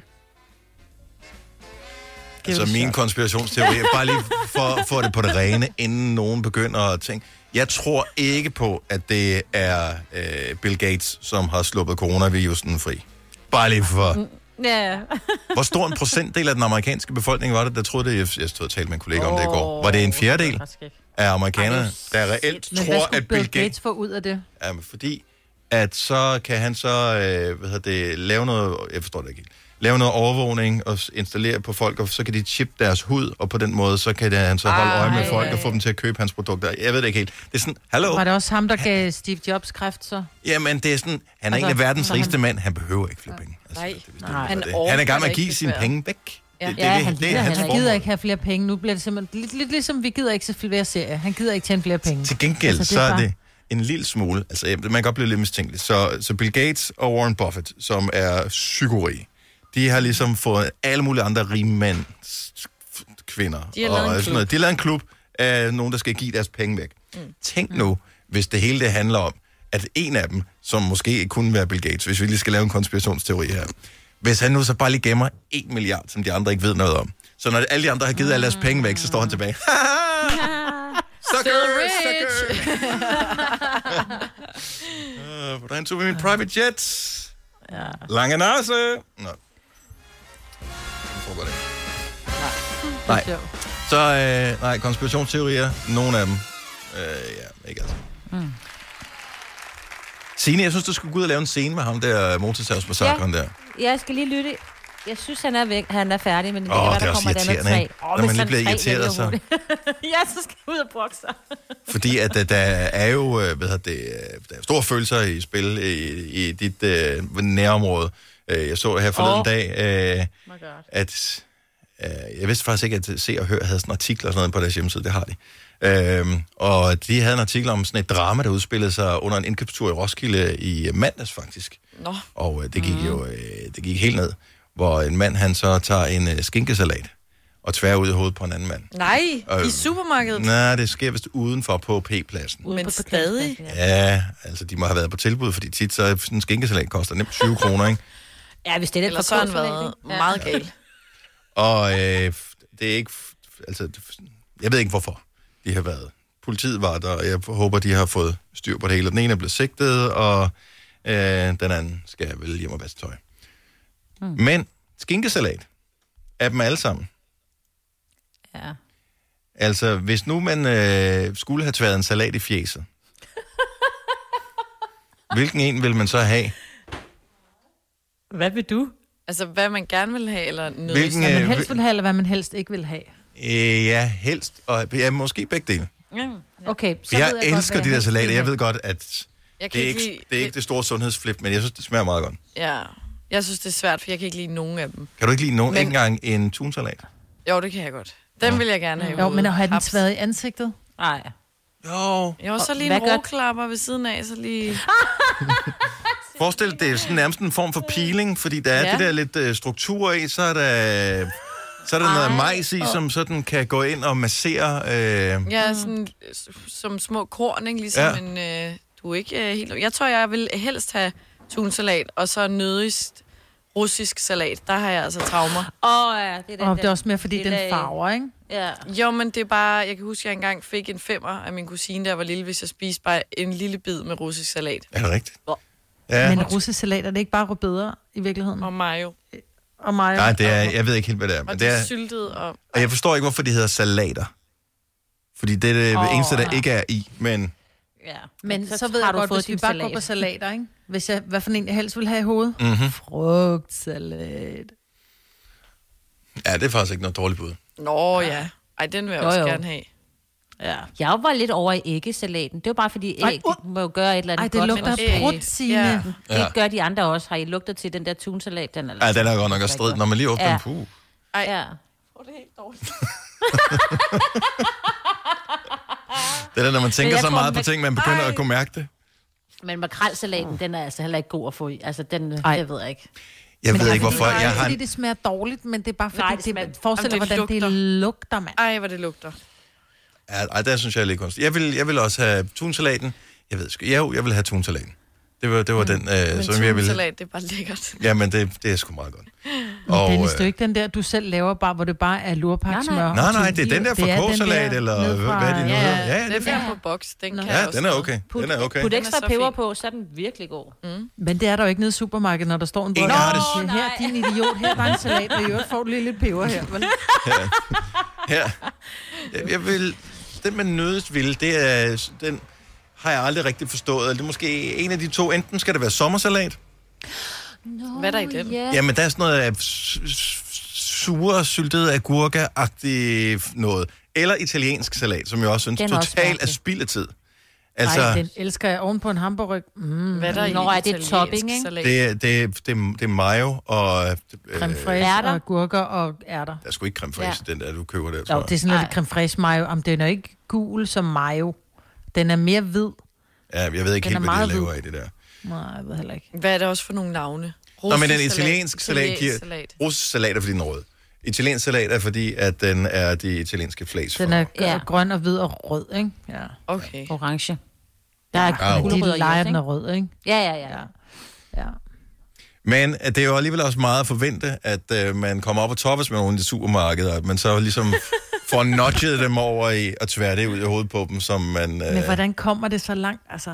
Altså min konspirationsteori er bare lige for at få det på det rene, inden nogen begynder at tænke. Jeg tror ikke på, at det er Bill Gates, som har sluppet coronavirusen fri. Bare lige for... Ja. Hvor stor en procentdel af den amerikanske befolkning var det, der troede det? Jeg stod og talte med en kollega om det i går. Var det en fjerdedel af amerikanerne, der reelt tror, at Bill Gates får ud af det? Ja, fordi at så kan han så lave noget, jeg forstår det ikke helt, lave noget overvågning og installere på folk, og så kan de chippe deres hud, og på den måde, så kan han så holde øje med folk og få dem til at købe hans produkter. Jeg ved det ikke helt. Det er sådan, hallo? Var det også ham, der gav Steve Jobs kræft, så? Jamen, det er sådan, han er en af verdens rigeste mand. Han behøver ikke flere penge. Han er i gang med at give sine penge væk. Han gider ikke have flere penge. Nu bliver det simpelthen lidt ligesom, vi gider ikke så flere serier. Han gider ikke tjene flere penge. Til gengæld, altså, så er det en lille smule, altså man kan godt blive lidt mistænkelig. Så Bill Gates og Warren Buffett, som er psykorige, de har ligesom fået alle mulige andre rigmænd, kvinder. De har lavet en klub af nogen, der skal give deres penge væk. Tænk nu, hvis det hele det handler om, at en af dem, som måske ikke kunne være Bill Gates, hvis vi lige skal lave en konspirationsteori her, hvis han nu så bare lige gemmer 1 milliard, som de andre ikke ved noget om. Så når alle de andre har givet alle deres penge væk, så står han tilbage. Sucker! Hvordan tog vi min private jet? Lange nase! Nå. Jeg tror bare det. Nej. Så, nej, konspirationsteorier. Nogle af dem. Ja, ikke altså. Signe, jeg synes, du skulle gå ud og lave en scene med ham der motorsavsmassakren der. Jeg skal lige lytte. Jeg synes, han er væk. Han er færdig, men det kan være, det er der også kommer et andet irriterende, træ. når man lige bliver irriteret, så. Ja, så skal jeg ud og brokke sig. Fordi at der er jo, der er store følelser i spil i dit nærområde. Jeg så her forleden dag, at jeg vidste faktisk ikke, at Se og Hør havde sådan en artikel og sådan noget på deres hjemmeside. Det har de. Og de havde en artikel om sådan et drama, der udspillede sig under en indkøbstur i Roskilde i mandags faktisk. Nå. Og det gik jo det gik helt ned, hvor en mand, han så tager en skinkesalat og tværer ud i hovedet på en anden mand. Nej, i supermarkedet? Nej, det sker vist udenfor på P-pladsen. Men stadig? Ja, altså de må have været på tilbud, fordi tit så sådan en skinkesalat koster nemt 20 kroner, ikke? Ja, hvis det er den for sådan været meget galt. Og det er ikke, altså, jeg ved ikke hvorfor de har været. Politiet var der, og jeg håber, de har fået styr på det hele. Den ene er blevet sigtet, og den anden skal vel hjem og vaske tøj. Men skinkesalat er dem alle sammen. Ja. Altså, hvis nu man skulle have tværet en salat i fjeset, hvilken en vil man så have? Hvad vil du? Altså, hvad man gerne vil have, eller noget? Hvilken, hvad man helst vil have, eller hvad man helst ikke vil have? Ja, helst. Og ja, måske begge dele. Okay, så jeg elsker godt, de der salater. Jeg ved godt, at det er ikke det store sundhedsflip, men jeg synes, det smager meget godt. Ja, jeg synes, det er svært, for jeg kan ikke lide nogen af dem. Kan du ikke lide nogen? Ikke engang en tunsalat? Jo, det kan jeg godt. Den vil jeg gerne have. Jo, men at have den tværet i ansigtet? Nej. Jo. Så lige en råklapper ved siden af, så lige... Forestil dig, det er sådan nærmest en form for peeling, fordi der er det der lidt struktur i, så er der noget majs i, som sådan kan gå ind og massere... Ja, sådan som små korn, ikke? Ligesom en... du er ikke helt... Jeg tror, jeg vil helst have tunsalat, og så nødigst russisk salat. Der har jeg altså traumer. Ja, det er det er også mere, fordi den farver, ikke? Ja. Jo, men det er bare... Jeg kan huske, at jeg engang fik en 5'er af min kusine, der var lille, hvis jeg spiste bare en lille bid med russisk salat. Er det rigtigt? Ja. Men russisk salat, er det ikke bare rødbeder i virkeligheden? Og mayo. Nej, det er, jeg ved ikke helt, hvad det er. Og det er syltet og... Og jeg forstår ikke, hvorfor de hedder salater. Fordi det er det eneste, der ikke er i, men... Ja. Men så ved jeg godt, hvis vi bare går på salater, ikke? Hvis jeg, hvad for en jeg helst vil have i hovedet? Frugtsalat. Ja, det er faktisk ikke noget dårligt bud. Nå ja. Ej, den vil jeg også gerne have. Ja. Jeg var lidt over i æggesalaten. Det var bare fordi æg, det må jo gøre et eller andet godt. Ej, det lugter brudt, Signe. Det gør de andre også. Har I lugtet til den der tunsalat? Den er den er godt nok at strid, når man lige åbner den. Ej, ja. Det er helt dårligt. Det er når man tænker så meget på ting, man begynder at kunne mærke det. Men makrelsalaten, den er altså heller ikke god at få i. Altså, jeg ved ikke. Jeg ved ikke, hvorfor. Det er fordi, det smager dårligt, men det er bare fordi, det forestiller, hvordan det lugter, mand. Ej, hvor det lugter. Ja, der synes jeg er lidt kunstigt. Jeg vil også have tunsalaten. Jeg ved sgu. Jeg vil have tunsalaten. Det var den, som jeg ville... tunsalat, det er bare lækkert. Ja, men det er sgu meget godt. Og, Dennis, det er jo ikke den der, du selv laver, bare hvor det bare er lurpaksmør. Nej, det er den der fra K-salat, eller hvad er det nu? Ja, det er på boks. Den kan ja, den er okay. Den er okay. Put ekstra peber på, så er den virkelig god. Men det er der jo ikke nede i supermarkedet, når der står en boks. Her, din idiot, her er en salat, og i øvrigt får du lige lidt peber her. Her. Jeg vil... Den med nødest vil, det er... Den har jeg aldrig rigtig forstået. Det er måske en af de to. Enten skal det være sommersalat. Hvad er der i den? Yeah. Jamen, der er sådan noget sure, syltede agurker-agtigt noget. Eller italiensk salat, som jeg også synes totalt er spildetid. Altså, nej, den elsker jeg oven på en hamburg. Hvad er der i er det topping, ikke? Det er mayo og... creme fraiche og agurker og ærter. Der er sgu ikke creme fraiche, den der, du køber der, tror jeg. Det er sådan noget creme fraiche mayo. Jamen, den er ikke gul som mayo. Den er mere hvid. Ja, jeg ved ikke helt, hvad de laver i det der. Nej, jeg ved heller ikke. Hvad er det også for nogle navne? Nå, men den italienske salat giver... Russisk salat er, fordi den er rød. Italiensk salat er, fordi at den er de italienske flæs. Den er grøn og hvid og rød, ikke? Ja. Okay. Orange. Der er de leger, den er rød, ikke? Ja. Men det er jo alligevel også meget at forvente, at man kommer op og toppes med nogle af de supermarkeder, at man så ligesom får nudget dem over i at tvære det ud i hovedet på dem, som man... Men hvordan kommer det så langt, altså?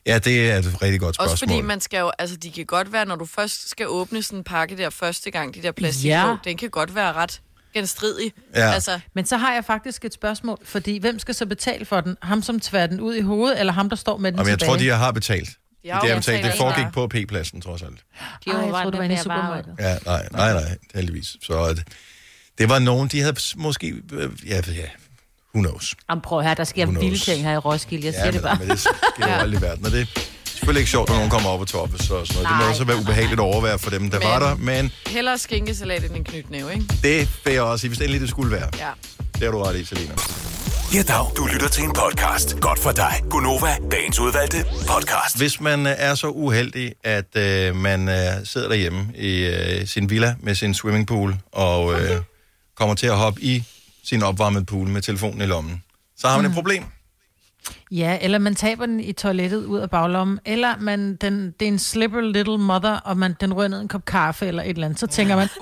Ja, det er et rigtig godt spørgsmål. Også fordi man skal jo, altså de kan godt være, når du først skal åbne sådan en pakke der første gang, de der plastiklåg, den kan godt være ret genstridig. Ja. Altså. Men så har jeg faktisk et spørgsmål, fordi hvem skal så betale for den? Ham, som tværer den ud i hovedet, eller ham, der står med den Jamen, jeg tilbage? tror, de har betalt. Ja, det foregik på P-pladsen, trods alt. De var jeg troede, det var inde i supermarkedet. Ja, nej, heldigvis. Så det var nogen, de havde måske... Ja, who knows? Jamen prøv her, der sker vilde ting her i Roskilde, jeg siger det bare. Men det sker jo aldrig i verden, og det er selvfølgelig ikke sjovt, når nogen kommer op og toppes og sådan noget. Det må også være ubehageligt at overvære for dem, der var der, men... Hellere skinkesalat end en knytnæve, ikke? Det vil jeg også sige, hvis endelig det skulle være. Ja. Det har du ret i, Selina. Ja, dag. Du lytter til en podcast. Godt for dig. Gonova, dagens udvalgte podcast. Hvis man er så uheldig, at man sidder derhjemme i sin villa med sin swimmingpool og kommer til at hoppe i sin opvarmede pool med telefonen i lommen, så har man et problem. Ja, eller man taber den i toilettet ud af baglommen, eller det er en slipper little mother, og den rører ned en kop kaffe eller et eller andet, så tænker man,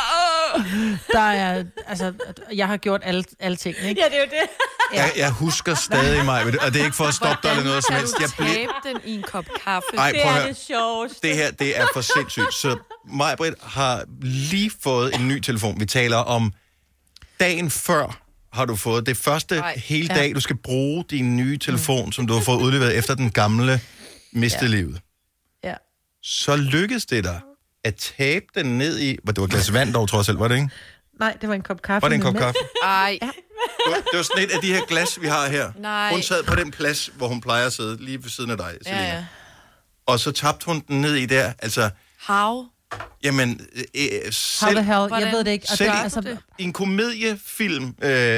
der er, altså, jeg har gjort alle ting, ikke? Ja, det er jo det. Ja. Jeg husker stadig mig, og det er ikke for at stoppe dig eller noget som helst. Jeg tabe den i en kop kaffe? Ej, det er det sjoveste. Det her, det er for sindssygt. Så Maj-Brit har lige fået en ny telefon. Vi taler om dagen før har du fået det første hele dag, du skal bruge din nye telefon, som du har fået udleveret efter den gamle mistede livet. Ja. Så lykkedes det dig at tabe den ned i... Det var et glas vand dog, trods alt, var det ikke? Nej, det var en kop kaffe. Var det en kop kaffe? Ej. Ja. Det var sådan et af de her glas, vi har her. Nej. Hun sad på den plads, hvor hun plejer at sidde, lige ved siden af dig, Selina. Ja. Og så tabte hun den ned i der, altså... How? Jamen, How the hell? Jeg ved det ikke. Selv i en komediefilm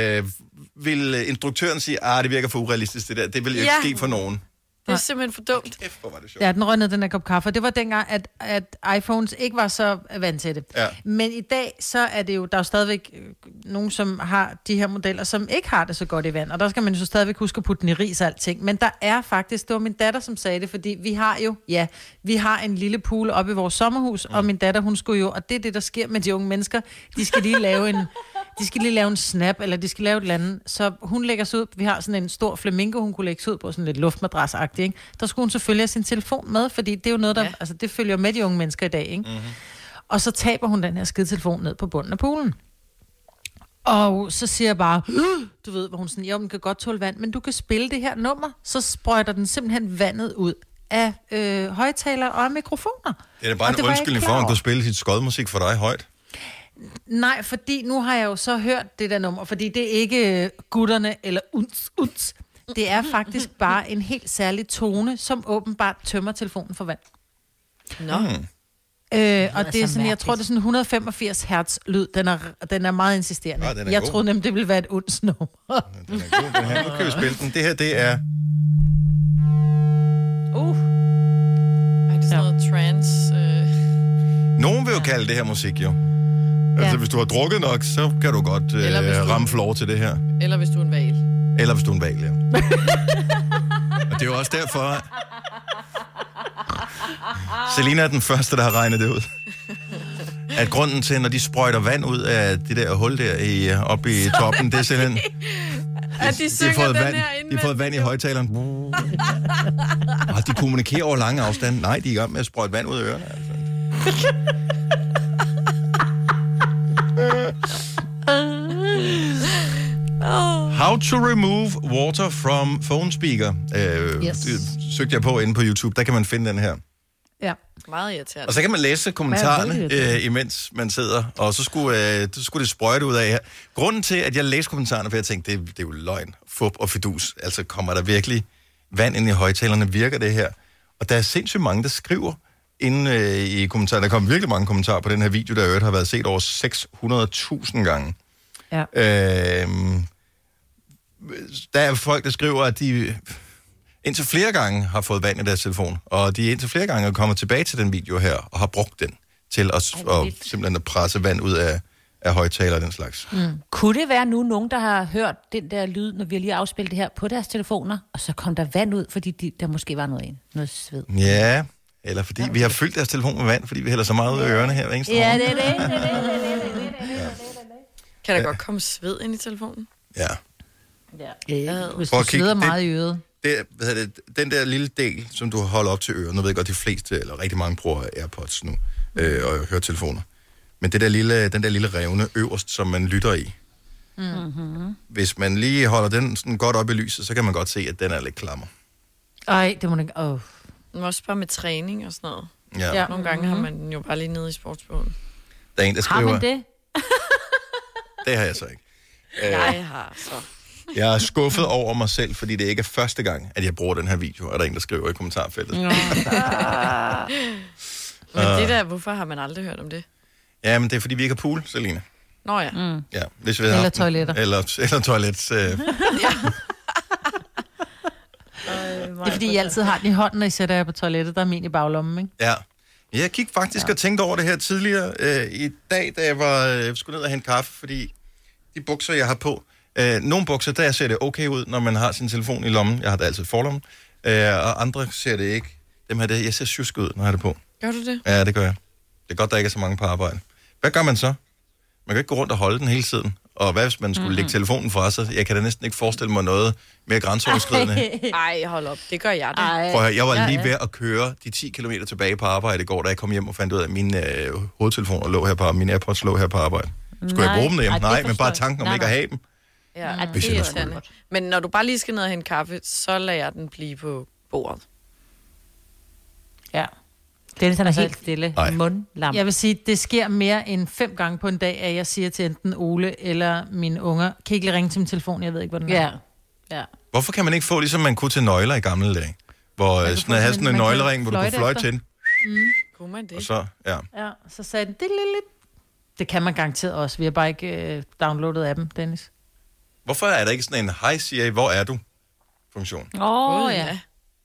vil instruktøren sige, det virker for urealistisk det der. Det vil jo ikke ske for nogen. Det er simpelthen for dumt. Kæft, hvor var det sjovt. Ja, den rønnede den her kop kaffe. Det var dengang, at iPhones ikke var så vant til det. Ja. Men i dag, så er det jo, der er jo stadigvæk nogen, som har de her modeller, som ikke har det så godt i vand. Og der skal man jo så stadigvæk huske at putte den i ris og alting. Men der er faktisk, det var min datter, som sagde det, fordi vi har en lille pool oppe i vores sommerhus, og min datter, hun skulle jo, og det er det, der sker med de unge mennesker, de skal lige lave en snap, eller de skal lave et eller andet. Så hun lægger sig ud, vi har sådan en stor flamingo, hun kunne lægge sig ud på sådan lidt luftmadras-agtigt, ikke? Der skulle hun selvfølgelig have sin telefon med, fordi det er jo noget, der, altså det følger med de unge mennesker i dag, ikke? Mm-hmm. Og så taber hun den her skidetelefon ned på bunden af poolen. Og så siger jeg bare, du ved, hvor hun sådan, jo, den kan godt tåle vand, men du kan spille det her nummer, så sprøjter den simpelthen vandet ud af højtaler og mikrofoner. Det er da bare en undskyldning for, at du spiller sit skodmusik for dig højt. Nej, fordi nu har jeg jo så hørt det der nummer, fordi det er ikke gutterne eller uns. Det er faktisk bare en helt særlig tone, som åbenbart tømmer telefonen for vand. Nå. Og det er sådan, jeg tror, det er sådan 185 hertz lyd. Den er meget insisterende. Jeg troede nemlig, det ville være et uns nummer. Den er god, den her. Nu kan vi spille den. Det her, det er... Ej, det er sådan noget trance... Nogen vil jo kalde det her musik, jo. Altså, hvis du har drukket nok, så kan du godt ramme floor til det her. Eller hvis du er en val. Eller hvis du er en val, ja. Og det er jo også derfor... Selina er den første, der har regnet det ud. At grunden til, når de sprøjter vand ud af det der hul der oppe i toppen, det er simpelthen... At de synger den her indvendt. De har fået vand i højtaleren. Og de kommunikerer over lange afstande. Nej, de er i gang med at sprøjte vand ud af ørerne. Altså. How to remove water from phone speaker. Søgte jeg på inde på YouTube. Der kan man finde den her. Ja. Meget irriterende. Og så kan man læse kommentarerne, imens man sidder. Og så skulle det sprøjte ud af her. Grunden til, at jeg læste kommentarerne, for jeg tænkte, det er jo løgn, fup og fidus. Altså, kommer der virkelig vand ind i højtalerne? Virker det her? Og der er sindssygt mange, der skriver inde i kommentarerne. Der kommer virkelig mange kommentarer på den her video, der har været set over 600.000 gange. Ja. Der er folk, der skriver, at de indtil flere gange har fået vand i deres telefon, og de indtil flere gange er kommet tilbage til den video her, og har brugt den til at simpelthen at presse vand ud af højtaler og den slags. Kunne det være nu nogen, der har hørt den der lyd, når vi lige afspillet det her på deres telefoner, og så kom der vand ud, fordi der måske var noget sved? Ja, eller fordi vi har fyldt deres telefon med vand, fordi vi hælder så meget ud af ørerne her hver eneste morgen. Ja, det er det. Kan der godt komme sved ind i telefonen? Ja. Hvis du sveder meget i øret. den der lille del, som du holder op til øret, nu ved jeg godt, de fleste, eller rigtig mange bruger AirPods nu, og høretelefoner. Men den der lille revne øverst, som man lytter i, hvis man lige holder den sådan godt op i lyset, så kan man godt se, at den er lidt klammer. Ej, det må ikke... Man må også bare med træning og sådan noget. Ja. Nogle gange har man den jo bare lige nede i sportsbogen. Der er en, der skriver... Har man det? Det har jeg så ikke. Jeg har så... Jeg er skuffet over mig selv, fordi det ikke er første gang, at jeg bruger den her video, og der er en, der skriver i kommentarfeltet. Men det der, hvorfor har man aldrig hørt om det? Ja, men det er, fordi vi ikke har pool, Selina. Nå ja. Ja, hvis vi Eller har toiletter. Eller toilets. Det er fordi, I altid har den i hånden, når I sætter jer på toilettet. Der er min i baglommen, ikke? Ja. Jeg gik faktisk og tænkte over det her tidligere i dag, da jeg skulle ned og hente kaffe, fordi de bukser, jeg har på, nogle bukser, der ser det okay ud, når man har sin telefon i lommen. Jeg har det altid i forlommen. Og andre ser det ikke. Dem her, jeg ser sjusk ud, når jeg har det på. Gør du det? Ja, det gør jeg. Det er godt, der ikke er så mange på arbejde. Hvad gør man så? Man kan ikke gå rundt og holde den hele tiden. Og hvad hvis man skulle lægge telefonen fra sig? Jeg kan da næsten ikke forestille mig noget mere grænseoverskridende. Ej, hold op. Det gør jeg da. Prøv at høre, jeg var lige ved at køre de 10 kilometer tilbage på arbejde i går, da jeg kom hjem og fandt ud af, at mine hovedtelefoner lå her på arbejde. Mine AirPods lå her på arbejde. Skulle jeg bruge dem derhjemme? Nej, men bare tanken om ikke at have dem. Ja, Hvis det jeg er da skulle. irriterende. Men når du bare lige skal ned og hente kaffe, så lader jeg den blive på bordet. Ja. Dennis, han er Altså, helt stille. nej. Mundlam. Jeg vil sige, det sker mere end 5 gange på en dag, at jeg siger til enten Ole eller mine unger, kan I ikke lige ringe til min telefon? Jeg ved ikke, hvor den er. Ja. Hvorfor kan man ikke få, ligesom man kunne til nøgler i gamle dage? Hvor kan sådan, have sådan en man kan nøglering, hvor du kunne fløjte fløjte efter. til den. Kunne man det? Og så, ja. Ja, så sagde den, det kan man garanteret også. Vi har bare ikke downloadet appen, Dennis. Hvorfor er der ikke sådan en, hej Siri, hvor er du? Funktion. Ja.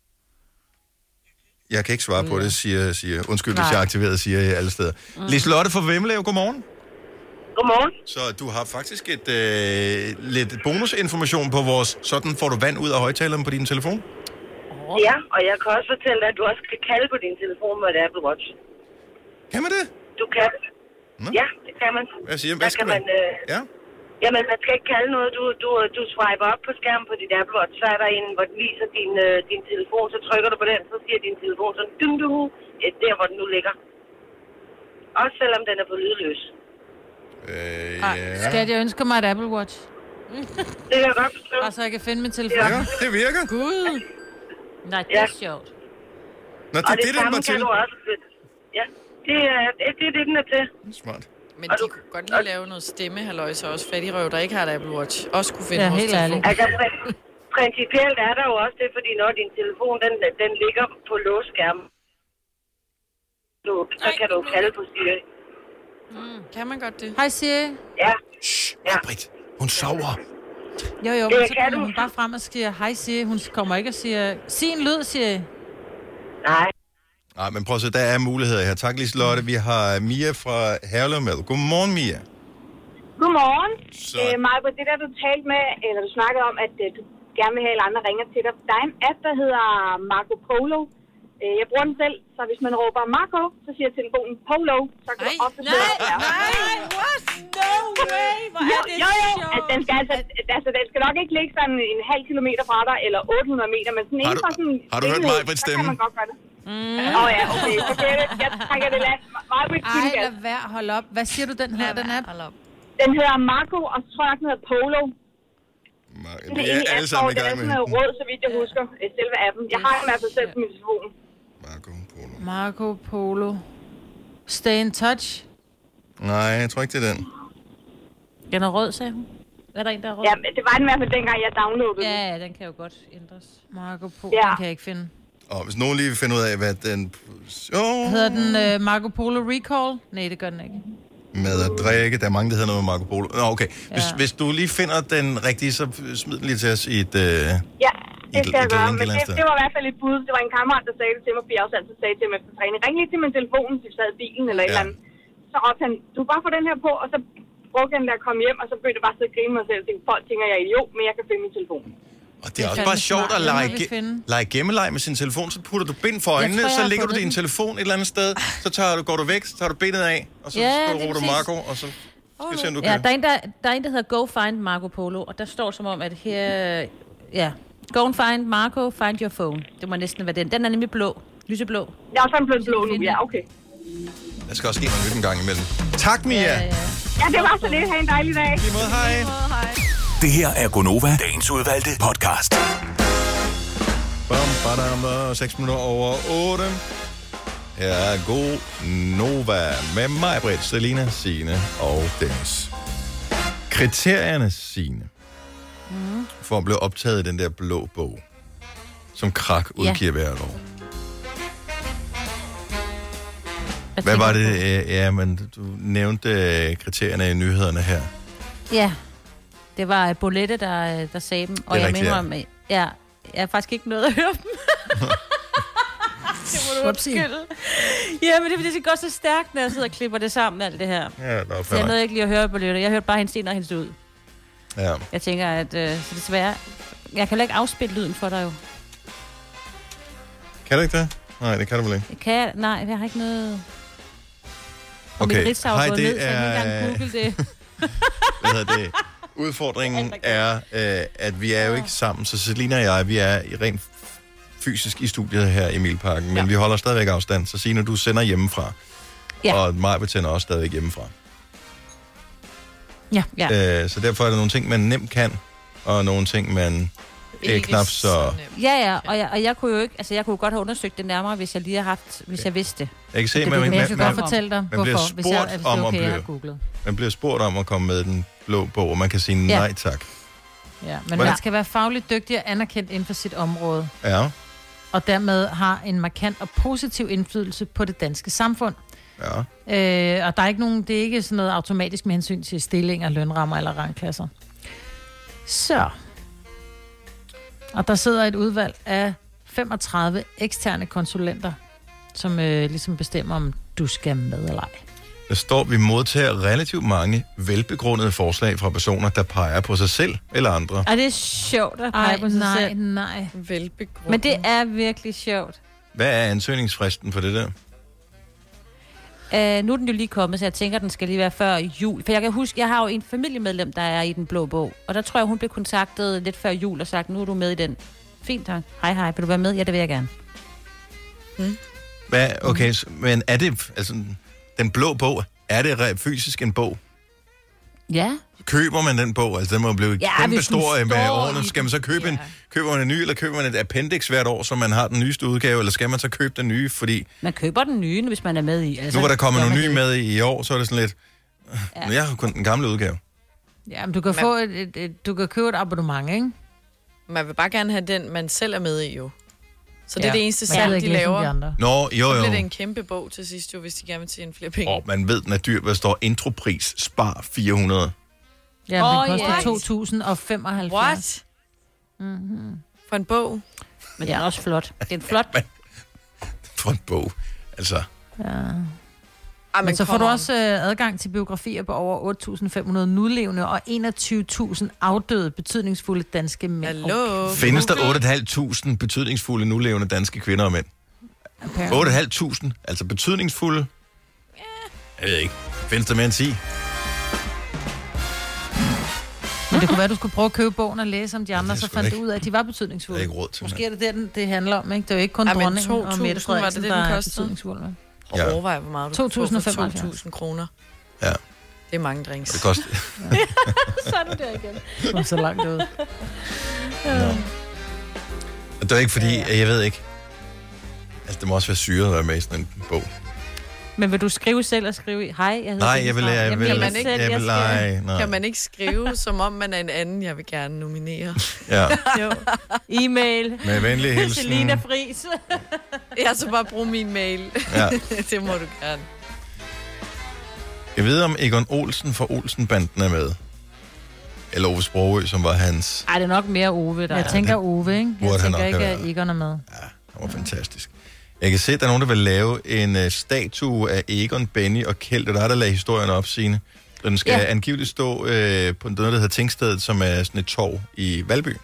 Jeg kan ikke svare på det, siger undskyld, hvis jeg aktiverer Siri alle steder. Liselotte fra Vemmelev, godmorgen. Godmorgen. Så du har faktisk lidt bonusinformation på vores, sådan får du vand ud af højtaleren på din telefon? Ja, og jeg kan også fortælle dig, at du også kan kalde på din telefon med et Apple Watch. Kan man det? Du kan. Nå. Ja, det kan man. Hvad siger hvad skal man? Ja. Jamen, man skal ikke kalde noget. Du swiper op på skærmen på dit Apple Watch, så er der en, hvor den viser din telefon, så trykker du på den, så siger din telefon sådan, der hvor den nu ligger. Også selvom den er på lydløs. Ja. Skat, jeg ønsker mig et Apple Watch. Det kan jeg godt forstå. Og så jeg kan finde min telefon. Ja, det virker. Gud. Nej, det er sjovt. Nå, Og det er det, den var til. kan du også. Ja, det er det, den er til. Smart. Men de kunne godt lige lave noget stemmehalløj, så også fattigrøv, der ikke har et Apple Watch, også kunne finde Ja, vores helt telefon. ærligt. Altså, principielt er der jo også det, fordi når din telefon, den ligger på låsskærmen, så kan du kalde på Siri. Kan man godt det? Hej Siri. Ja. Ja. Britt, hun sover. Jo, Det men så kan kommer du. hun bare frem og siger, hej Siri. Hun kommer ikke og siger, sig en lyd, Siri. Nej. Nej, men prøv at se, der er muligheder her. Tak, Liselotte. Vi har Mia fra Herlev med. Godmorgen, Mia. Godmorgen. Så... Maja, det der, du talte med, eller du snakkede om, at du gerne vil have, at andre ringer til dig. Der er en app, der hedder Marco Polo. Jeg bruger den selv, så hvis man råber Marco, så siger telefonen Polo, så kan du ofte what? No way! Hvor er det sjovt! Altså, den skal nok ikke ligge sådan en halv kilometer fra dig, eller 800 meter, men sådan inden for sådan... Har du hørt Maj-Britts stemme? Så kan man godt gøre det. Ja, okay. Så det, jeg trækker det land. Ej, lad være, hold op. Hvad siger du, den her, den app? Den hedder Marco, og så tror jeg, den hedder Polo. Vi er alle sammen i gang med. Det er sådan noget råd, så vidt jeg husker, selve appen. Jeg har den i hvert fald selv på min telefon. Marco Polo. Stay in touch. Nej, jeg tror ikke, det er den. Den er rød, sagde hun. Er der en, der er rød? Ja, det var den i hvert fald dengang, jeg downloadede den. Ja, den kan jo godt ændres. Marco Polo, Ja. den kan jeg ikke finde. Og hvis nogen lige vil finde ud af, hvad den... Hedder den Marco Polo Recall? Nej, det gør den ikke. Med at drikke. Der er mange, der hedder noget med Marco Polo. Nå, okay. Hvis du lige finder den rigtige, så smid den lige til os i et... Ja, det skal jeg gøre. Men link det var i hvert fald et bud. Det var en kammerat, der sagde det til mig, fordi jeg også altid sagde til mig efter træning. Ring lige til min telefon, hvis jeg sad i bilen eller et eller andet. Så råbte han, du bare få den her på, og så brugte han der at komme hjem, og så begyndte jeg bare at sidde og grine mig selv og tænkte, folk tænker, jeg er idiot, men jeg kan finde min telefon. Og det er også bare sjovt at lege gemmeleg med sin telefon, så putter du bind for øjnene, så lægger du din telefon et eller andet sted, så går du væk, så tager du bindet af, og så råber du Marco, og så skal vi se, om du kan. Ja, der er en, der hedder Go Find Marco Polo, og der står som om, at her... Ja, Go and find Marco, find your phone. Det må næsten være den. Den er nemlig blå. Lyseblå. Jeg er også blevet blå nu, ja, okay. Der skal også ske noget nyt en gang imellem. Tak, Mia. Ja, det var så lidt. Ha' en dejlig dag. Lige måde, hej. Det her er Gonova, dagens udvalgte podcast. 6 minutter over 8. Her er God Nova med mig, Britt, Selina, Signe og Dennis. Kriterierne, Signe, for at blive optaget i den der blå bog, som Krak udgiver hvert år. Hvad var det? Ja, men du nævnte kriterierne i nyhederne her. Ja, det var Bolette, der sagde dem. Og jeg mener om, jeg har faktisk ikke noget at høre dem. Det må du undskylde. Ja, men det er fordi, det går så stærkt, når jeg sidder og klipper det sammen, alt det her. Ja, så jeg nåede ikke lige at høre Bolette. Jeg hørte bare hendes ind og hendes ud. Ja. Jeg tænker, at så desværre... Jeg kan jo ikke afspille lyden for dig jo. Kan du ikke det? Nej, det kan du vel ikke. Nej, jeg har ikke noget... Okay, hej, det er... Hvad hedder det? Udfordringen er, at vi er jo ikke sammen, så Selina og jeg, vi er rent fysisk i studiet her i Milparken, men vi holder stadigvæk afstand, så Signe, du sender hjemmefra, og Maja tænder også stadigvæk hjemmefra. Ja. Så derfor er der nogle ting, man nemt kan, og nogle ting, man knap så... Ja, og jeg kunne jo ikke, altså jeg kunne godt have undersøgt det nærmere, hvis jeg lige har haft, hvis jeg vidste. Jeg kan se, jeg kan godt fortælle dig, hvorfor, hvis jeg har googlet. Man bliver spurgt om at komme med den blå bog, og man kan sige nej tak. Ja, men man skal være fagligt dygtig og anerkendt inden for sit område. Ja. Og dermed har en markant og positiv indflydelse på det danske samfund. Ja. Og der er ikke nogen, det er ikke sådan noget automatisk med hensyn til stillinger, lønrammer eller rangklasser. Så. Og der sidder et udvalg af 35 eksterne konsulenter, som ligesom bestemmer, om du skal med eller ej. Der står, vi modtager relativt mange velbegrundede forslag fra personer, der peger på sig selv eller andre. Er det sjovt at pege på sig selv? Nej. Velbegrundet. Men det er virkelig sjovt. Hvad er ansøgningsfristen for det der? Nu er den jo lige kommet, så jeg tænker, den skal lige være før jul. For jeg kan huske, jeg har jo en familiemedlem, der er i den blå bog. Og der tror jeg, hun blev kontaktet lidt før jul og sagt, nu er du med i den. Fint, tak. Hej, vil du være med? Ja, det vil jeg gerne. Hvad? Okay, men er det, altså, den blå bog, er det fysisk en bog? Ja. Køber man den bog? Altså, den må blive kæmpe stor med årene. Skal man så købe køber man en ny, eller køber man et appendix hvert år, så man har den nyeste udgave, eller skal man så købe den nye, fordi... Man køber den nye, hvis man er med i. Altså, nu var der kommet nogle nye med i år, så er det sådan lidt... Men jeg har kun den gamle udgave. Ja, men du kan få du kan købe et abonnement, ikke? Man vil bare gerne have den, man selv er med i, jo. Så det er det eneste salg, de laver. Jo. Så bliver det en kæmpe bog til sidst, jo, hvis de gerne vil tjene flere penge. Man ved, den er dyr. Hvad står intropris? Spar 400. Ja, men det koster 2.075. What? Mm-hmm. For en bog? Men det er også flot. Det er en flot... For en bog. Altså... Ja. Men så får du også adgang til biografier på over 8.500 nulevende og 21.000 afdøde betydningsfulde danske mænd. Hallo? Findes der 8.500 betydningsfulde nulevende danske kvinder og mænd? 8.500? Altså betydningsfulde? Jeg ved ikke. Findes der mere end 10? Men det kunne være, du skulle prøve at købe bogen og læse om de andre, så fandt du ud af, at de var betydningsfulde. Det er ikke råd til. Måske er det det handler om, ikke? Det er jo ikke kun dronningen og Mette Frederiksen, der er betydningsfulde. Og overvej, hvor meget du får for 2.000 kroner. Ja. Det er mange drinks. Det koster... Så er du der igen. Det var så langt ud. Det er ikke fordi, jeg ved ikke. Altså, det må også være syret at være med i sådan en bog. Men vil du skrive selv og skrive i? Hej, jeg hedder... Nej, jeg vil Kan man ikke skrive, som om man er en anden, jeg vil gerne nominere? Ja. Jo. E-mail. Med venlig hilsen. Selina Friis. Jeg så bare bruge min mail. Ja. Det må du gerne. Jeg ved, om Egon Olsen fra Olsen-banden er med. Eller Ove Sprogøe, som var hans... Ej, det er nok mere Ove, der Jeg tænker Ove, ikke? Jeg tænker ikke, at Egon er med. Ja, det var fantastisk. Jeg kan se, at der er nogen, der vil lave en statue af Egon, Benny og Kjeld. Der er der lagde historien op, Signe. Den skal angiveligt stå på noget, der hedder Tingstedet, som er sådan et torv i Valby.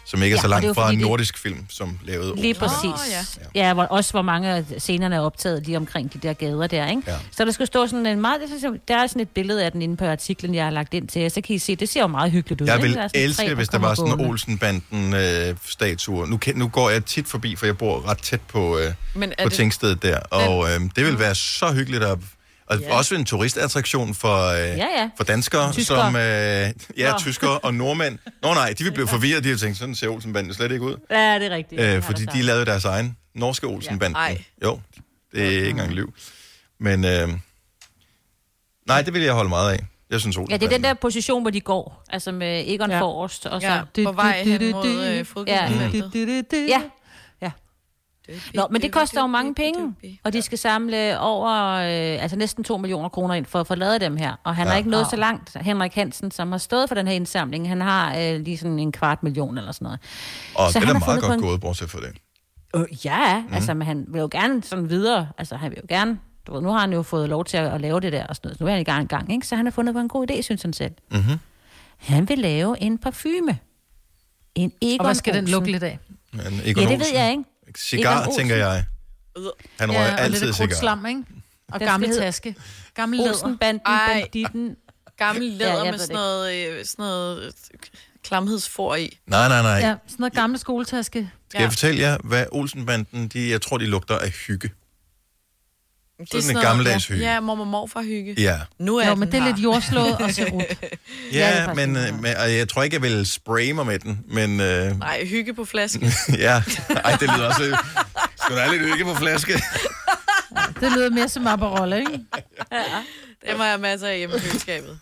som ikke er så og det er langt jo fra fordi en det- nordisk film, som lavede Lige præcis. Ja, hvor mange af scenerne er optaget lige omkring de der gader der, ikke? Ja. Så der skal stå sådan en meget... Der er sådan et billede af den inde på artiklen, jeg har lagt ind til, så kan I se, det ser jo meget hyggeligt ud. Jeg ikke? vil Der er sådan et elske, træ, hvis der kommer var sådan en gående. Olsenbanden-statuer. Nu går jeg tit forbi, for jeg bor ret tæt på Tingstedet der, og det vil være så hyggeligt at... Og også en turistattraktion for danskere, Tyskere. som tyskere og nordmænd. Nå nej, de vil blive forvirret, de har tænkt, sådan ser Olsenbanden slet ikke ud. Ja, det er rigtigt. Fordi de lavede deres egen norske Olsenbanden. Ja. Jo, det er ikke engang liv. Men nej, det vil jeg holde meget af. Jeg synes Ja, det er den der position, hvor de går. Altså med Egon forrest. Og så... på vej hen mod fodboldfeltet. Ja. Nå, men det koster jo mange penge, og de skal samle over næsten 2 millioner kroner ind for at få lavet dem her. Og han har ikke nået så langt. Henrik Hansen, som har stået for den her indsamling, han har lige sådan 250.000 eller sådan noget. Og så det er da meget godt gået, bortset for det. Altså, men han vil jo gerne sådan videre. Altså, han vil jo gerne... Nu har han jo fået lov til at lave det der og sådan noget. Så nu er han i gang, ikke? Så han har fundet på en god idé, synes han selv. Mm-hmm. Han vil lave en parfume. En Egon Og hvad skal den Olsen. lugte lidt af? Egon Ja, det ved jeg ikke. Cigar, Egon tænker jeg. Han røger altid cigar. Slam, ikke? Og Den gammel skal hedde taske. Gammel læder. Olsenbanden, banditten. Gammel læder jeg med ved sådan noget klamhedsfor i. Nej. Ja, sådan noget gammel skoletaske. Skal jeg fortælle jer, hvad Olsenbanden, jeg tror, de lugter af hygge. Det er sådan en gammeldags hygge. Ja, morfar hygge. Ja. Nu er men det er lidt jordslået og serut. Ja, men jeg tror ikke, jeg vil spraye mig med den, men... Nej, hygge på flasken. ja, ej, det lyder også... Skal der er lidt hygge på flaske? Det lyder mere som Aperol, ikke? Det må jeg masser af hjemme i køleskabet.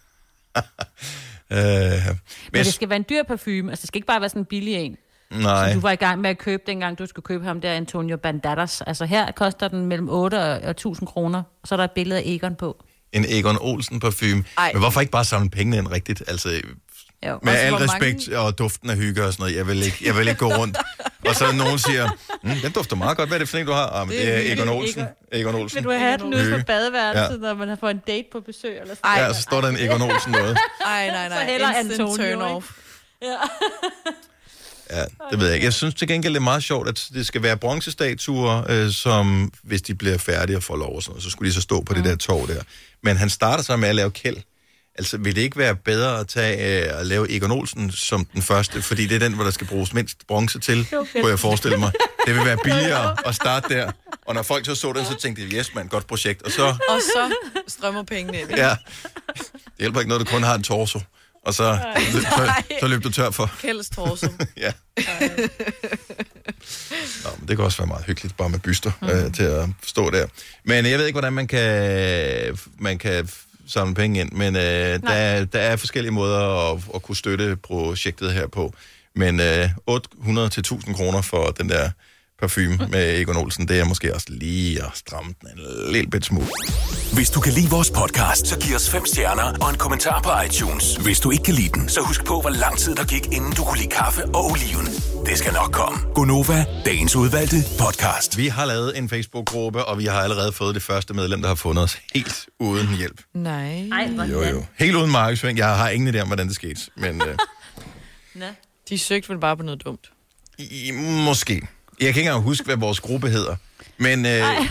Men det skal være en dyr parfume. Altså, det skal ikke bare være sådan en billig en. Nej. Som du var i gang med at købe, dengang du skulle købe ham der, Antonio Banderas. Altså, her koster den mellem 8 og 1000 kroner. Og så er der et billede af Egon på. En Egon Olsen parfume. Men hvorfor ikke bare samle pengene ind rigtigt? Altså, jo, med al respekt og duften af hygge og sådan noget. Jeg vil ikke gå rundt. Og så nogen siger, den dufter meget godt. Hvad er det for en, du har? Men det er Egon Olsen. Egon Olsen. Vil du have den ude på badeværelset, når man har fået en date på besøg? Eller sådan? Ja, så står der en Egon Olsen noget. Nej. Så heller Antonio, turn off. Ja. Ja, det ved jeg ikke. Jeg synes til gengæld, det er meget sjovt, at det skal være bronzestatuer, som hvis de bliver færdige og får lov og sådan noget, så skulle de så stå på det der torv der. Men han starter så med at lave kæld. Altså, vil det ikke være bedre at tage at lave Egon Olsen som den første? Fordi det er den, hvor der skal bruges mindst bronze til, kunne jeg forestille mig. Det vil være billigere at starte der. Og når folk så den, så tænkte de, yes, man, godt projekt. Og så strømmer pengene ind. Ja. Det hjælper ikke noget, du kun har en torso. Og så løb du tør for. Kældes torso. Ja. Nå, men det kan også være meget hyggeligt, bare med byster til at stå der. Men jeg ved ikke, hvordan man kan samle penge ind, men der er forskellige måder at kunne støtte projektet her på. Men 800 til 1000 kroner for den der parfume med Egon Olsen, det er måske også lige at stramme den en lille bit smule. Hvis du kan lide vores podcast, så giv os 5 stjerner og en kommentar på iTunes. Hvis du ikke kan lide den, så husk på, hvor lang tid der gik, inden du kunne lide kaffe og oliven. Det skal nok komme. Gonova, dagens udvalgte podcast. Vi har lavet en Facebook-gruppe, og vi har allerede fået det første medlem, der har fundet os helt uden hjælp. Nej. Jo. Helt uden markedsføring. Jeg har ingen idé om, hvordan det skete. Men, de søgte vel bare på noget dumt. Måske. Jeg kan ikke engang huske, hvad vores gruppe hedder. Men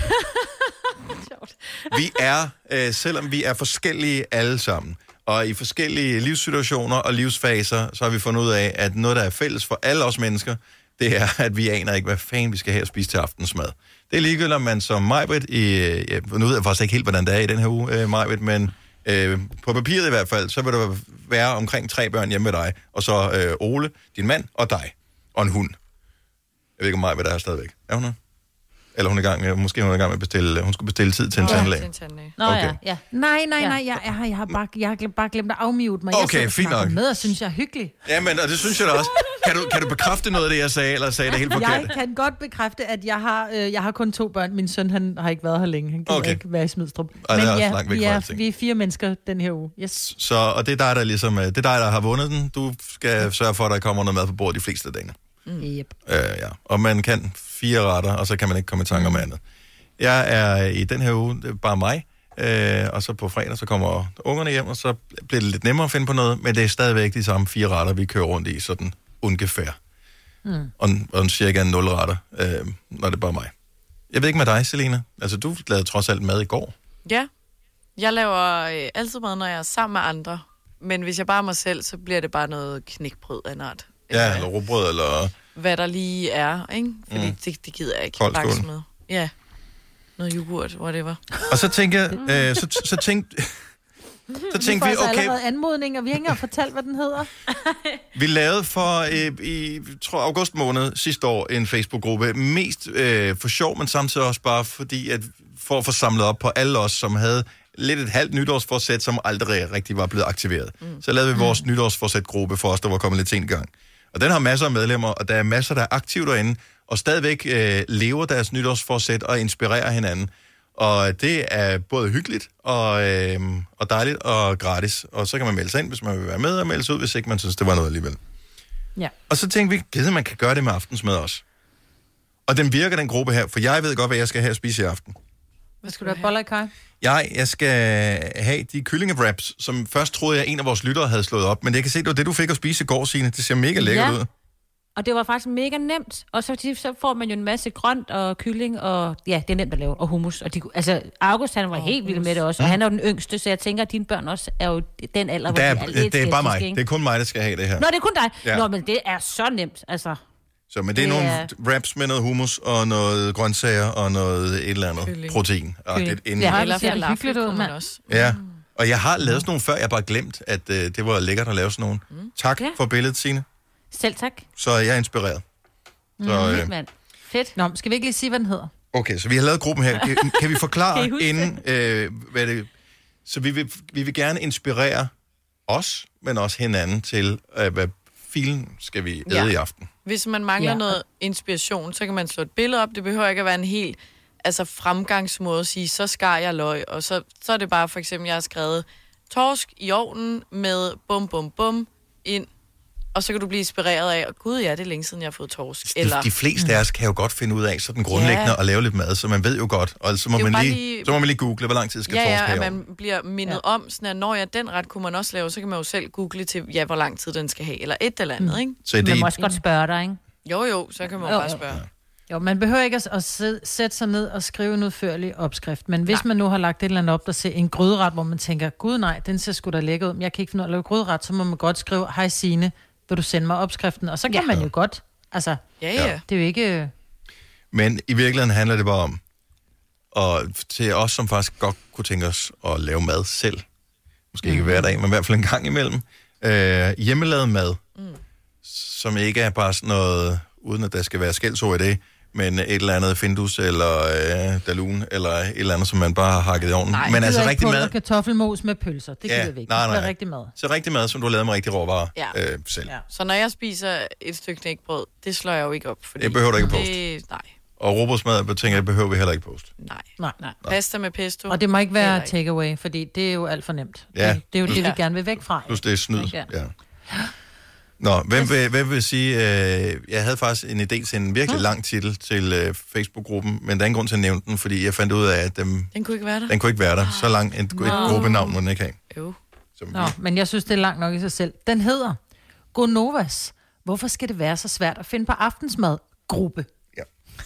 vi er, selvom vi er forskellige alle sammen, og i forskellige livssituationer og livsfaser, så har vi fundet ud af, at noget, der er fælles for alle os mennesker, det er, at vi aner ikke, hvad fanden vi skal have at spise til aftensmad. Det er ligegyldigt, om man som Majbrit nu ved jeg faktisk ikke helt, hvordan det er i den her uge, Majbrit, men på papiret i hvert fald, så vil der være omkring 3 børn hjemme med dig, og så Ole, din mand og dig, og en hund. Jeg ved ikke, om Majbrit er her stadigvæk. Er hun her? Eller hun er i gang med, måske hun er i gang med at bestille, hun skulle bestille tid til en tandlæge. Nå okay. ja. Nej, jeg har bare glemt at afmute mig. Okay, fint nok. Med og synes, jeg er hyggelig. Jamen, og det synes jeg da også. Kan du bekræfte noget af det, jeg sagde, eller sagde det helt forkert? Jeg kan godt bekræfte, at jeg har kun 2 børn. Min søn, han har ikke været her længe. Han kan ikke være i Smidstrup. Og men ja, vi er 4 mennesker den her uge. Yes. Så, og det er dig, der ligesom, det er dig, der har vundet den. Du skal sørge for, at der kommer noget mad på bordet de fleste af dagene. Yep. Ja. Og man kan 4 retter, og så kan man ikke komme i tanker om andet. Jeg er i den her uge, det er bare mig, og så på fredag, så kommer ungerne hjem, og så bliver det lidt nemmere at finde på noget, men det er stadigvæk de samme 4 retter, vi kører rundt i, sådan ungefær. og en cirka 0 retter, når det er bare mig. Jeg ved ikke med dig, Selina. Altså, du lavede trods alt mad i går. Ja. Jeg laver altid mad, når jeg er sammen med andre. Men hvis jeg bare er mig selv, så bliver det bare noget knækbrød af en art. Ja, eller rugbrød, eller... Hvad der lige er, ikke? Fordi det gider jeg ikke. Koldskål. Med. Ja. Noget yoghurt, whatever. Og så tænker jeg... så tænkte vi, okay... allerede anmodninger, vi har ikke engang fortalt, hvad den hedder. Vi lavede for, august måned sidste år, en Facebook-gruppe. Mest for sjov, men samtidig også bare fordi, at for at få samlet op på alle os, som havde lidt et halvt nytårsforsæt, som aldrig rigtig var blevet aktiveret. Så lavede vi vores nytårsforsæt-gruppe for os, der var kommet lidt sent i gang. Og den har masser af medlemmer, og der er masser, der er aktive derinde, og stadigvæk lever deres nytårsforsæt og inspirerer hinanden. Og det er både hyggeligt og dejligt og gratis. Og så kan man melde sig ind, hvis man vil være med, og melde sig ud, hvis ikke man synes, det var noget alligevel. Ja. Og så tænkte vi, at man kan gøre det med aftensmad også. Og den virker, den gruppe her, for jeg ved godt, hvad jeg skal have at spise i aften. Hvad skal du have? Boller i kaj? Jeg skal have de kyllingewraps, som først troede jeg, en af vores lyttere havde slået op. Men jeg kan se, det var det, du fik at spise i går, Signe. Det ser mega lækkert ud. Og det var faktisk mega nemt. Og så får man jo en masse grønt og kylling, og ja, det er nemt at lave, og hummus. Og August, han var helt vild med det også, og han er jo den yngste, så jeg tænker, at dine børn også er jo den alder, hvor de er lidt det er bare mig. Det er kun mig, der skal have det her. Nå, det er kun dig. Ja. Nå, men det er så nemt, altså. Så, men det er nogle wraps med noget hummus og noget grøntsager og noget et eller andet protein. Ja, eller falafel kunne man også. Ja, og jeg har lavet sådan nogle før, jeg har bare glemt, at det var lækkert at lave sådan nogle. Tak for billedet, Signe. Selv tak. Så jeg er inspireret. Så, mand. Fedt. Nå, skal vi ikke lige sige, hvad den hedder? Okay, så vi har lavet gruppen her. Kan vi forklare inden, hvad det... Så vi vil gerne inspirere os, men også hinanden til, hvad filen skal vi æde i aften. Hvis man mangler noget inspiration, så kan man slå et billede op. Det behøver ikke at være en helt fremgangsmåde at sige, så skar jeg løg, og så er det bare for eksempel, jeg har skrevet torsk i ovnen med bum, bum, bum ind. Og så kan du blive inspireret af, gud ja, det er længe siden, jeg har fået torsk. Eller... De fleste af os kan jo godt finde ud af sådan grundlæggende at lave lidt mad, så man ved jo godt. Og så må man lige google, hvor lang tid skal torsk have. Ja, man bliver mindet om, sådan at når den ret kunne man også lave, så kan man jo selv google til, hvor lang tid den skal have, eller et eller andet, ikke? Så man må også godt spørge dig, ikke? Jo, så kan man jo bare spørge. Jo, man behøver ikke at sætte sig ned og skrive en udførlig opskrift, men hvis man nu har lagt et eller andet op, der ser en gryderet, hvor man tænker, gud nej, den ser sgu da lækker ud, men jeg kan ikke finde ud af at lave gryderet, så må man godt skrive, hej Signe, vil du sende mig opskriften? Og så kan man jo godt, altså, det er jo ikke... Men i virkeligheden handler det bare om, og til os, som faktisk godt kunne tænke os at lave mad selv, måske ikke hver dag, men i hvert fald en gang imellem, hjemmelavet mad, som ikke er bare sådan noget, uden at der skal være skældsord i det, men et eller andet Findus eller Dalun eller et eller andet, som man bare har hakket i ovnen. Nej, men altså rigtig mad. Kartoffelmos med pølser, det gider vi ikke. Nej. Det er rigtig mad. Så rigtig mad, som du har lavet med rigtig råvarer selv. Ja. Så når jeg spiser et stykke knækbrød, det slår jeg jo ikke op. Fordi det behøver du ikke poste. Nej. Og rugbrødsmad, tænker jeg, behøver vi heller ikke poste. Nej. Pasta med pesto. Og det må ikke være takeaway, fordi det er jo alt for nemt. Ja. Det er jo det, vi gerne vil væk fra. Plus det er snyd. Ja. Nå, hvem vil sige, jeg havde faktisk en idé til en virkelig lang titel til Facebook-gruppen, men der er ingen grund til at nævne den, fordi jeg fandt ud af, at den kunne ikke være der. Den kunne ikke være der. Så lang et gruppenavn må den ikke have. Jo. Nå, men jeg synes, det er langt nok i sig selv. Den hedder Gonovas. Hvorfor skal det være så svært at finde på aftensmad? Gruppe. Ja.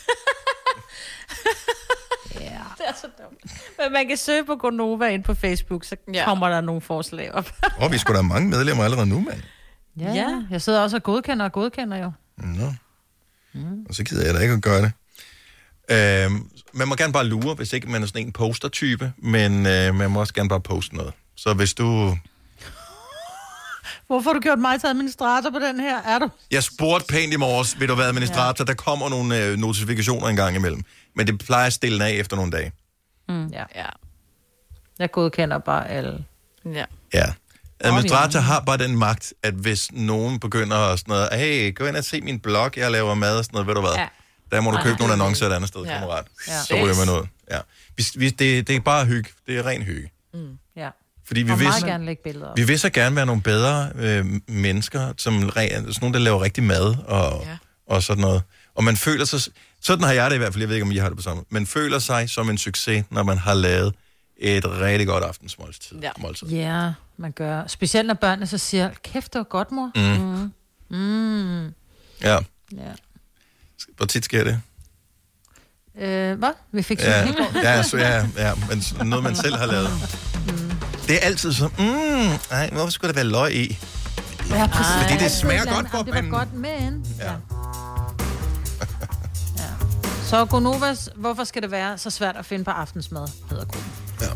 Det er så dumt. Men man kan søge på Gonova ind på Facebook, så kommer der nogle forslag op. Vi skulle da have mange medlemmer allerede nu, mand. Ja, jeg sidder også og godkender jo. Nå. Og så gider jeg da ikke at gøre det. Man må gerne bare lure, hvis ikke man er sådan en poster-type, men man må også gerne bare poste noget. Så hvis du... Hvorfor har du gjort mig til administrator på den her? Er du? Jeg spurgte pænt i morges, vil du være administrator? Der kommer nogle notifikationer en gang imellem. Men det plejer at stille af efter nogle dage. Ja. Jeg godkender bare alle. Ja. Administrator har bare den magt, at hvis nogen begynder at sådan noget, hey, gå ind og se min blog, jeg laver mad og sådan noget, ved du hvad? Ja. Der må du købe nogle annoncer et andet sted, kammerat. Ja. Så ryger man ud. Ja. Det er bare hygge. Det er ren hygge. Ja. Fordi vi vil så gerne være nogle bedre mennesker, sådan nogle, der laver rigtig mad og sådan noget. Og man føler sig, sådan har jeg det i hvert fald, jeg ved ikke, om I har det på samme, man føler sig som en succes, når man har lavet et rigtig godt aftensmåltid. Ja, man gør. Specielt når børnene så siger, kæft, det var godt, mor. Ja. Ja. Hvor tit sker det? Hvad? Vi fik sådan i går. Ja, men noget, man selv har lavet. Det er altid så, nej, hvorfor skulle der være løg i? Ja, fordi det smager godt på panden. Det var godt med. Ja. Så Gonovas, hvorfor skal det være så svært at finde på aftensmad, hedder gruppen. Ja.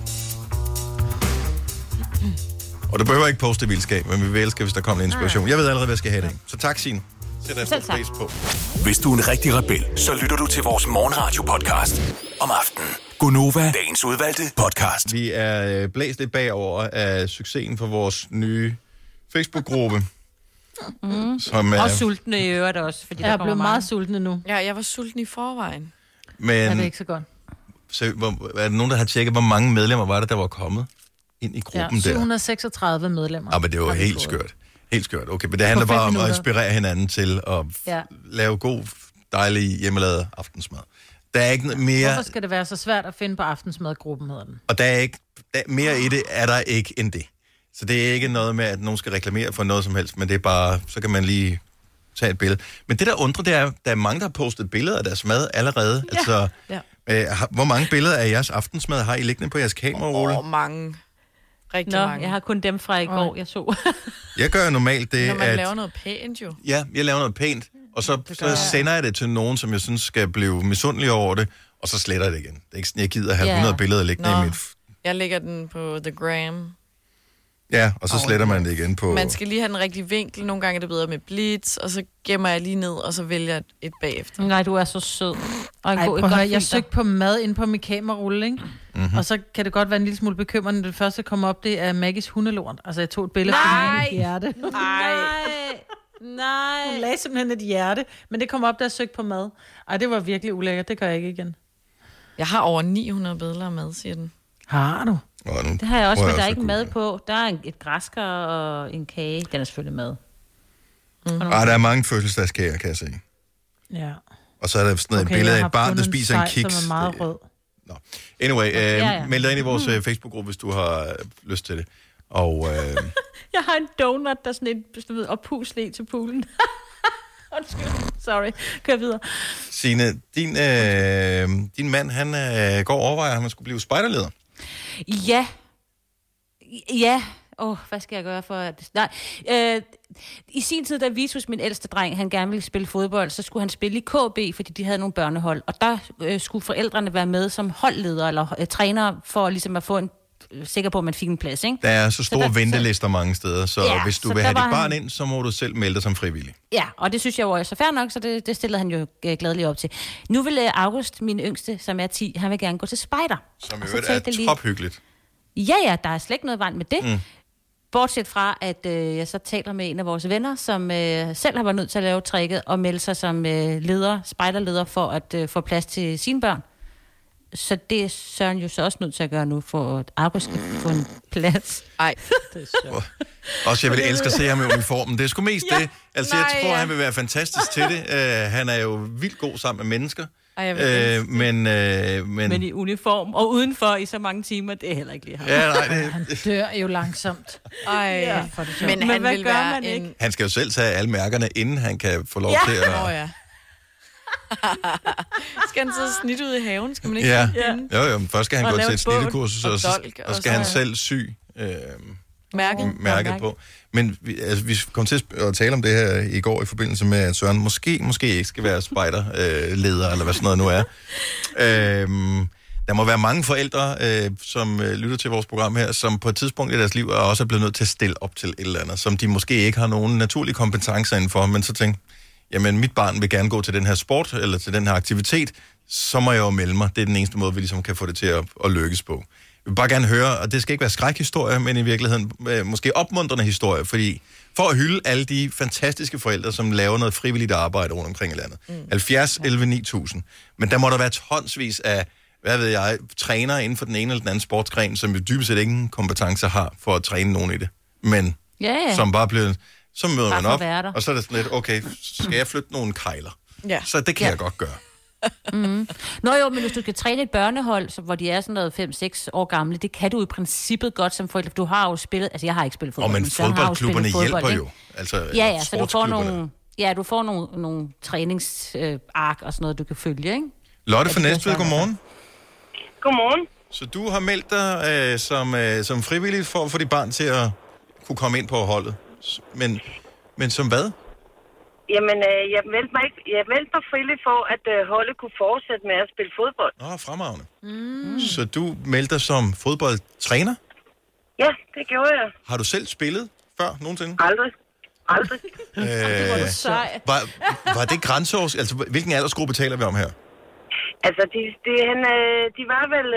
Og du behøver ikke poste vildskab, men vi vil elske, hvis der kommer en inspiration. Jeg ved allerede, hvad jeg skal have det. Så tak, Signe. Sæt dig stor pris på. Hvis du er en rigtig rebel, så lytter du til vores morgenradio-podcast om aftenen. Gonova, dagens udvalgte podcast. Vi er blæst lidt bagover af succesen for vores nye Facebook-gruppe. Som og sultne i øvrigt også. Fordi jeg er blevet meget sultne nu. Ja, jeg var sulten i forvejen. Men ja, det er ikke så godt. Så, er der nogen, der har tjekket, hvor mange medlemmer var der var kommet ind i gruppen der? 736 medlemmer. Ja, men det var helt skørt. Helt skørt. Okay, men det handler bare om at inspirere hinanden til at lave god, dejlig hjemmelavet aftensmad. Der er ikke mere... Hvorfor skal det være så svært at finde på aftensmadgruppen, hedder den? Og der er ikke... mere i det er der ikke end det. Så det er ikke noget med, at nogen skal reklamere for noget som helst, men det er bare... Så kan man lige tage et billede. Men det, der undrer, det er, der er mange, der har postet billeder af deres mad allerede. Ja. Altså, hvor mange billeder af jeres aftensmad har I liggende på jeres kamerarulle? Mange. Rigtig mange. Jeg har kun dem fra i går, jeg så. Jeg gør normalt det, når man laver noget pænt, jo. Ja, jeg laver noget pænt, og så sender jeg det til nogen, som jeg synes skal blive misundelig over det, og så sletter jeg det igen. Det er ikke sådan, jeg gider have 100 billeder liggende i mit... Jeg lægger den på The Gram. Ja, og så sletter man det igen på... Man skal lige have den rigtige vinkel. Nogle gange er det bedre med blitz, og så gemmer jeg lige ned, og så vælger jeg et bagefter. Nej, du er så sød. Og jeg søgte på mad inde på min kamerarulle, ikke? Mm-hmm. Og så kan det godt være en lille smule bekymrende. Det første, der kommer op, det er Maggies hundelort. Altså, jeg tog et billede af min hjerte. Nej. Hun lagde simpelthen et hjerte, men det kom op, da jeg søgte på mad. Ej, det var virkelig ulækkert. Det gør jeg ikke igen. Jeg har over 900 billeder af mad, siger den. Har du? Det har jeg også, men der er ikke mad på. Der er et græsker og en kage. Den er selvfølgelig mad. Der er mange fødselsdagskager, kan jeg se. Ja. Og så er der sådan et billede af et barn, der spiser en kiks. Som er meget rød. Nå. Anyway, meld dig ind i vores Facebook-gruppe, hvis du har lyst til det. Og, jeg har en donut, der er sådan et oppusle til poolen. Undskyld. Sorry. Kør videre. Signe, din mand, han går og overvejer, at han skulle blive spejderleder. Ja. Hvad skal jeg gøre for at... Nej. I sin tid, da Vitus, min ældste dreng, han gerne ville spille fodbold, så skulle han spille i KB, fordi de havde nogle børnehold. Og der skulle forældrene være med som holdledere eller trænere, for ligesom at få en sikker på, at man fik en plads, ikke? Der er så store ventelister mange steder, så hvis du vil have dit barn ind, så må du selv melde dig som frivillig. Ja, og det synes jeg var så fair nok, så det stillede han jo gladeligt op til. Nu vil August, min yngste, som er 10, han vil gerne gå til spejder. Som jo er tophyggeligt. Ja, der er slet ikke noget vand med det. Bortset fra, at jeg så taler med en af vores venner, som selv har været nødt til at lave tricket og melde sig som spejderleder for at få plads til sine børn. Så det er Søren jo så også nødt til at gøre nu, for at August skal få en plads. Ej, det er sjovt. Også jeg vil elske at se ham i uniformen. Det er sgu mest det. Altså, jeg tror, han vil være fantastisk til det. Han er jo vildt god sammen med mennesker. Men i uniform og udenfor i så mange timer, det er heller ikke lige ham. Ja, nej, han dør jo langsomt. Men han vil være en... Han skal jo selv tage alle mærkerne, inden han kan få lov til at... Skal han så snit ud i haven? Skal man ikke Jo, først skal han gå til et snittekursus, og skal han selv sy mærket på. Men vi kom til at tale om det her i går i forbindelse med, at Søren måske ikke skal være spejderleder, eller hvad sådan noget nu er. Der må være mange forældre, som lytter til vores program her, som på et tidspunkt i deres liv også er blevet nødt til at stille op til et eller andet, som de måske ikke har nogen naturlige kompetencer indenfor, men så tænker, jamen mit barn vil gerne gå til den her sport, eller til den her aktivitet, så må jeg jo melde mig. Det er den eneste måde, vi ligesom kan få det til at lykkes på. Jeg vil bare gerne høre, og det skal ikke være skrækhistorie, men i virkeligheden måske opmuntrende historie, fordi for at hylde alle de fantastiske forældre, som laver noget frivilligt arbejde rundt omkring i landet. 70, 11, 9000. Men der må der være tonsvis af, hvad ved jeg, trænere inden for den ene eller den anden sportsgren, som jo dybest set ingen kompetencer har for at træne nogen i det. Men som bare bliver... Så møder man op, og så er det sådan lidt, okay, skal jeg flytte nogle kejler? Ja. Så det kan jeg godt gøre. Nå jo, men hvis du skal træne et børnehold, hvor de er sådan noget 5-6 år gamle, det kan du i princippet godt som forældre. Du har jo spillet, altså jeg har ikke spillet fodbold. Men fodboldklubberne hjælper jo. Altså, så du får nogle... Ja, du får nogle træningsark og sådan noget, du kan følge, ikke? Lotte fra Næstved, godmorgen. Godmorgen. Så du har meldt dig som frivillig for at få dit barn til at kunne komme ind på holdet. Men som hvad? Jamen, jeg meldte mig frivilligt for, at holdet kunne fortsætte med at spille fodbold. Fremragende. Så du meldte dig som fodboldtræner? Ja, det gjorde jeg. Har du selv spillet før nogensinde? Aldrig. Var det grænseårs? Altså, hvilken aldersgruppe taler vi om her? Altså, de var vel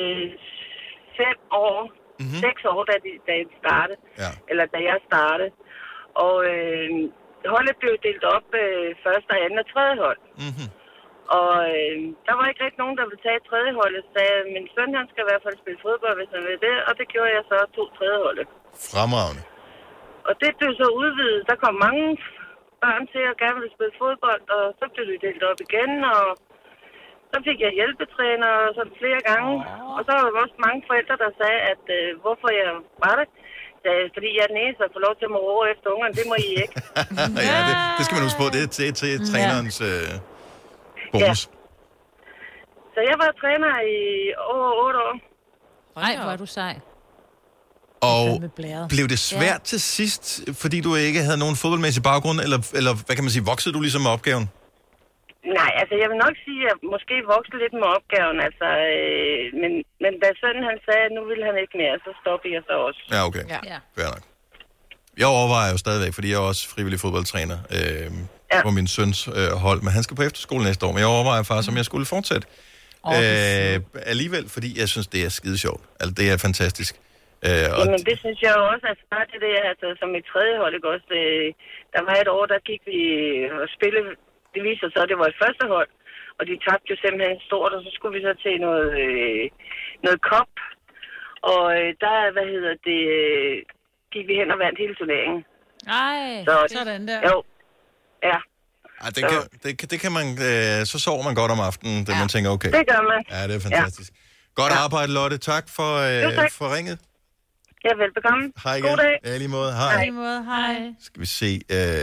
5 år, 6 år, da de startede. Ja. Eller da jeg startede. Og holdet blev delt op første, anden og tredje hold. Mm-hmm. Og der var ikke rigtig nogen, der ville tage tredje holdet. Så min søn, han skal i hvert fald spille fodbold, hvis han vil det. Og det gjorde jeg så 2 tredje holdet. Fremragende. Og det blev så udvidet. Der kom mange børn til at gerne ville spille fodbold, og så blev det delt op igen, og så fik jeg hjælpetræner sådan flere gange. Og så var der også mange forældre, der sagde, at hvorfor jeg var det. Fordi jeg er den eneste, der får lov til at må råbe efter ungerne. Det må I ikke. Ja, det skal man huske på. Det er til trænerens bonus. Ja. Så jeg var træner i over 8 år. Nej, hvor er du sej. Og blev det svært til sidst, fordi du ikke havde nogen fodboldmæssig baggrund, eller hvad kan man sige, voksede du ligesom med opgaven? Nej, altså jeg vil nok sige, at jeg måske voksede lidt med opgaven, altså, men da sønnen han sagde, at nu ville han ikke mere, så stoppede jeg så også. Ja, okay. Ja. Fair nok. Jeg overvejer jo stadigvæk, fordi jeg er også frivillig fodboldtræner på min søns hold, men han skal på efterskole næste år, men jeg overvejer faktisk, om jeg skulle fortsætte. Alligevel, fordi jeg synes, det er skide sjovt. Altså, det er fantastisk. Jamen, det synes jeg også, altså bare det der, altså, som et tredje hold, ikke også, der var et år, der gik vi og spille, det viser sig, at det var et første hold, og de tabte jo simpelthen stort, og så skulle vi så til noget cup, og der, gik vi hen og vandt hele turneringen. Nej, sådan der. Jo, ja. Ej, det kan man, så sover man godt om aftenen, da man tænker, okay. Det gør man. Ja, det er fantastisk. Godt arbejde, Lotte. Tak for ringet. Ja, velbekomme. Hej igen. God dag. Ja, lige måde. Hej. Hej. Skal vi se.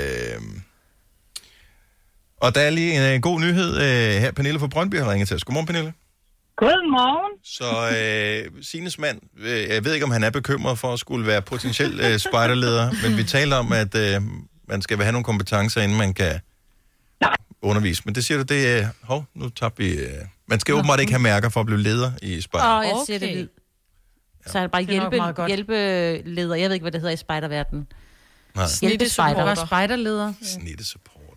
Og der er lige en god nyhed her. Pernille fra Brøndby har ringet til os. Godmorgen, Pernille. Godmorgen. Så Signes mand, jeg ved ikke, om han er bekymret for at skulle være potentiel spejderleder, men vi taler om, at man skal have nogle kompetencer, inden man kan undervise. Men det siger du, det er... nu tabte vi... man skal åbenbart ikke have mærker for at blive leder i spejder. Jeg siger det lidt. Så er det bare hjælpeleder. Jeg ved ikke, hvad det hedder i spejderverdenen. Hjælpespejder. Spejderleder. Snittesupporter.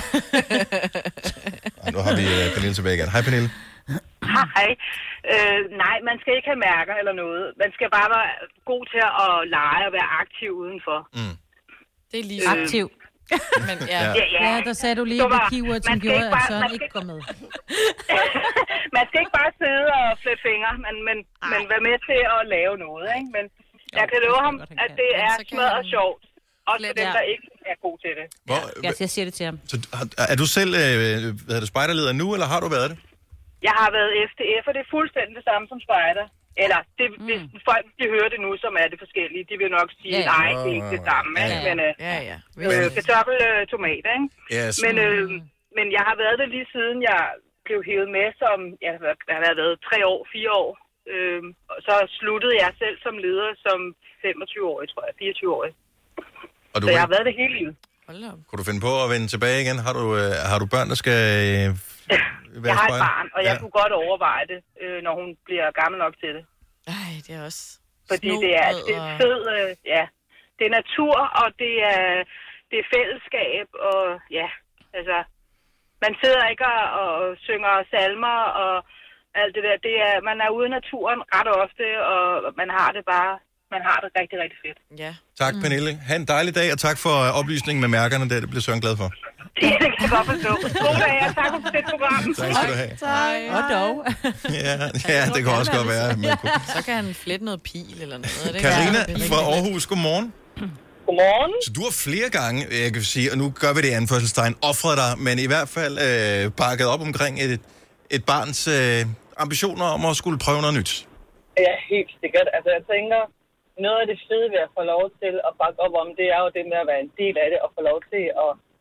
Nu har vi Pernille tilbage igen. Hej, Pernille. Hej. Nej, man skal ikke have mærker eller noget. Man skal bare være god til at lege og være aktiv udenfor. Det er lige aktiv. Men, der sagde du lige det keyword, som gjorde, at Søren ikke kom med. Man skal ikke bare sidde og flette fingre, men være med til at lave noget, ikke? Men jeg kan love ham, at det er smadret og sjovt. Også for dem, der ikke er god til det. Jeg siger det til ham. Så, er du selv spejderleder nu, eller har du været det? Jeg har været FDF, og det er fuldstændig det samme som spejder. Eller, hvis folk de hører det nu, som er det forskellige, de vil nok sige, nej, det er ikke det samme. Men kartoffel, tomat, ikke? Yes. Men jeg har været det lige siden jeg blev hævet med som, jeg har været 3 år, 4 år. Så sluttede jeg selv som leder som 25-årig, tror jeg, 24-årig. Så jeg har været det hele livet. Kunne du finde på at vende tilbage igen? Har du børn, der skal være Jeg har et barn, og jeg kunne godt overveje det, når hun bliver gammel nok til det. Ej, det er også fordi det er fed, det er natur, og det er fællesskab, og altså, man sidder ikke og synger salmer og alt det der. Man er ude i naturen ret ofte, og man har det rigtig, rigtig fedt. Ja. Tak, Pernille. Ha' en dejlig dag, og tak for oplysningen med mærkerne, det bliver Søren glad for. Det kan jeg godt forstå. God dag, og tak for det program. Tak skal du have. Og dog. Ja, det kan også godt være. Så kan han flette noget pil eller noget. Karina fra Aarhus, godmorgen. Godmorgen. Så du har flere gange, jeg kan sige, og nu gør vi det i anførselstegn, offret dig, men i hvert fald bakket op omkring et barns ambitioner om at skulle prøve noget nyt. Ja, helt sikkert. Altså, jeg tænker, noget af det fede ved at få lov til at bakke op om, det er jo det med at være en del af det, og få lov til at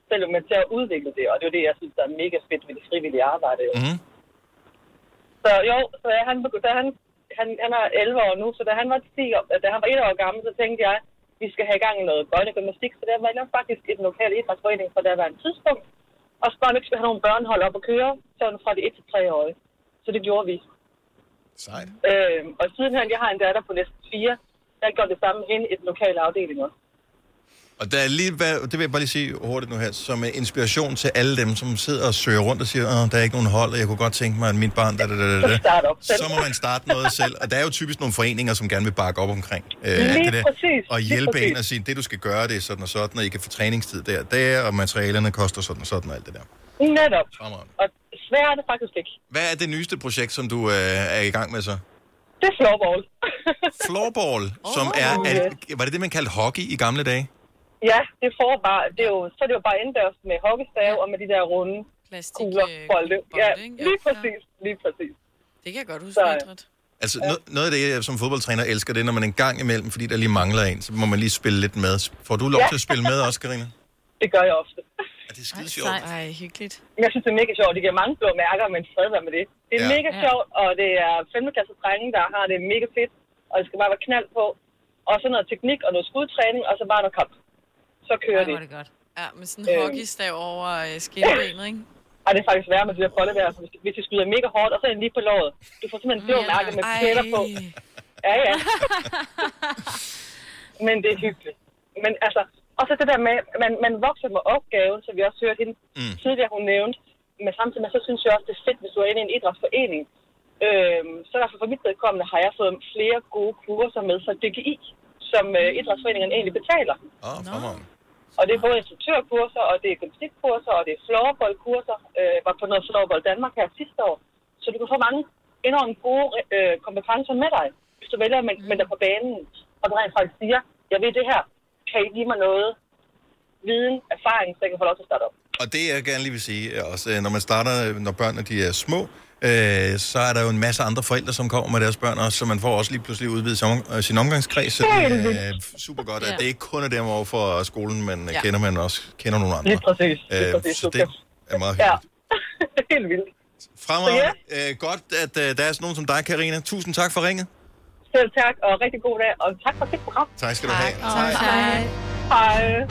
selv med til at udvikle det, og det er jo det, jeg synes, der er mega fedt ved det frivillige arbejde. Mm-hmm. Så jo, så han er 11 år nu, så da han var 10 år, da han var 1 år gammel, så tænkte jeg, vi skal have i gang i noget børnegymnastik, så der var faktisk et lokal idrætsforening for der var en tidspunkt, og så bare ikke skulle have nogle børnehold op og køre, sådan fra de 1 til 3 år. Så det gjorde vi. Sejt. Og sidenhen, jeg har en datter på næsten 4, der har gjort det samme hen i den lokale afdeling også. Og der er lige, det vil jeg bare lige sige hurtigt nu her, som inspiration til alle dem, som sidder og søger rundt og siger, der er ikke nogen hold, og jeg kunne godt tænke mig, at mit barn, så må man starte noget selv. Og der er jo typisk nogle foreninger, som gerne vil bakke op omkring det der, og hjælpe en og sige, det du skal gøre, det er sådan og sådan, og I kan få træningstid der, og materialerne koster sådan og sådan og alt det der. Netop. Og svært er det faktisk ikke. Hvad er det nyeste projekt, som du er i gang med så? Det er floorball. Floorball, som var det man kaldte hockey i gamle dage? Ja, det er jo bare indendørs med hockeystave og med de der runde kugler, bolde. Ja, lige præcis. Det kan jeg godt huske. Altså, noget af det, jeg som fodboldtræner elsker, det er, når man en gang imellem, fordi der lige mangler en, så må man lige spille lidt med. Får du lov til at spille med også, Karina? Det gør jeg ofte. Det er skide sjovt. Ej, hyggeligt. Jeg synes, det er mega sjovt. Det giver mange blå mærker, men fred med det. Det er mega sjovt, og det er 5. klasse drenge, der har det mega fedt, og det skal bare være knald på. Og så noget teknik og noget skudtræning, og så bare noget kamp. Så kører det. Det godt. Ja, med sådan en hockeystav over skinbenet, ikke? Ej, det er faktisk værre med de der kolde der. Hvis det skyder mega hårdt, og så er lige på låret. Du får simpelthen blå mærker med pætter på. Ja. Men det er hyggeligt. Men altså, og så det der med, man vokser med opgaven, så vi også hørte hende tidligere, hun nævnte. Men samtidig med, så synes jeg også, det er fedt, hvis du er inde i en idrætsforening. Så derfor for mit vedkommende har jeg fået flere gode kurser med fra DGI, som idrætsforeningen egentlig betaler. Og det er både instruktørkurser, og det er gymnastikkurser, og det er floorballkurser. Var på noget floorball Danmark her sidste år. Så du kan få mange enormt gode kompetencer med dig, hvis du vælger med dig på banen. Og du rent faktisk siger, jeg ved det her, kan I give mig noget viden, erfaring, så jeg kan få lov til at starte op. Og det jeg gerne lige vil sige, også når børnene de er små, så er der jo en masse andre forældre, som kommer med deres børn også, så man får også lige pludselig udvidet sin omgangskreds, så det er super godt, at det ikke kun er dem over for skolen, men kender nogle andre. Lige præcis. Så det er meget hyggeligt. Ja, helt vildt. Fremragende. Godt, at der er sådan nogen som dig, Karina. Tusind tak for ringet. Selv tak, og rigtig god dag, og tak for dit program. Tak skal du have. Hej.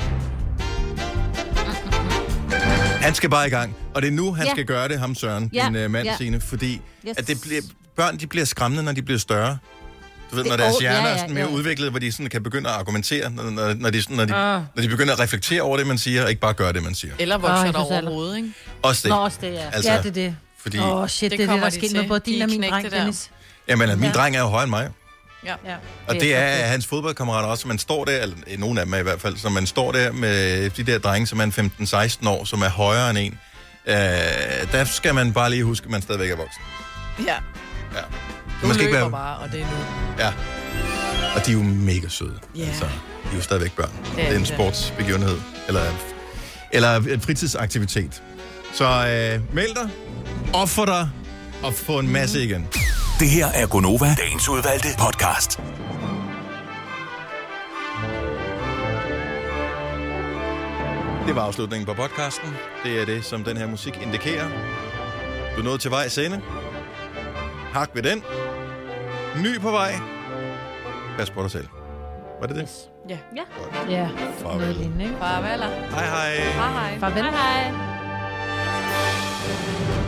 Han skal bare i gang, og det er nu, han skal gøre det, ham Søren, din mand, Signe, fordi at børn de bliver skræmmende, når de bliver større. Du ved, når deres hjerner er sådan mere udviklet, hvor de sådan kan begynde at argumentere, når de begynder at reflektere over det, man siger, og ikke bare gøre det, man siger. Eller vokser der overhovedet, ikke? Også det. Også det, ja. Altså, det er det. Fordi, det er det, der sker med både din og min dreng, Dennis. Jamen, min dreng er jo højere end mig. Ja. Og det er hans fodboldkammerater også, man står der, eller nogle af dem er i hvert fald, så man står der med de der drenge, som er 15-16 år, som er højere end en. Der skal man bare lige huske, at man stadigvæk er voksen. Ja. Du løber ikke være... bare, og det er nu. Ja. Og de er jo mega søde. Yeah. Altså, de er jo stadigvæk børn. Det er en sportsbegivenhed, eller en fritidsaktivitet. Så meld dig, offer dig, og få en masse igen. Det her er Gonova, dagens udvalgte podcast. Det var afslutningen på podcasten. Det er det, som den her musik indikerer. Du er nået til vejs ende. Hak ved den. Ny på vej. Pas på dig selv. Var det det? Ja. Ja. Farvel. Farvel. Hej hej. Hej hej. Farvel. Hej hej.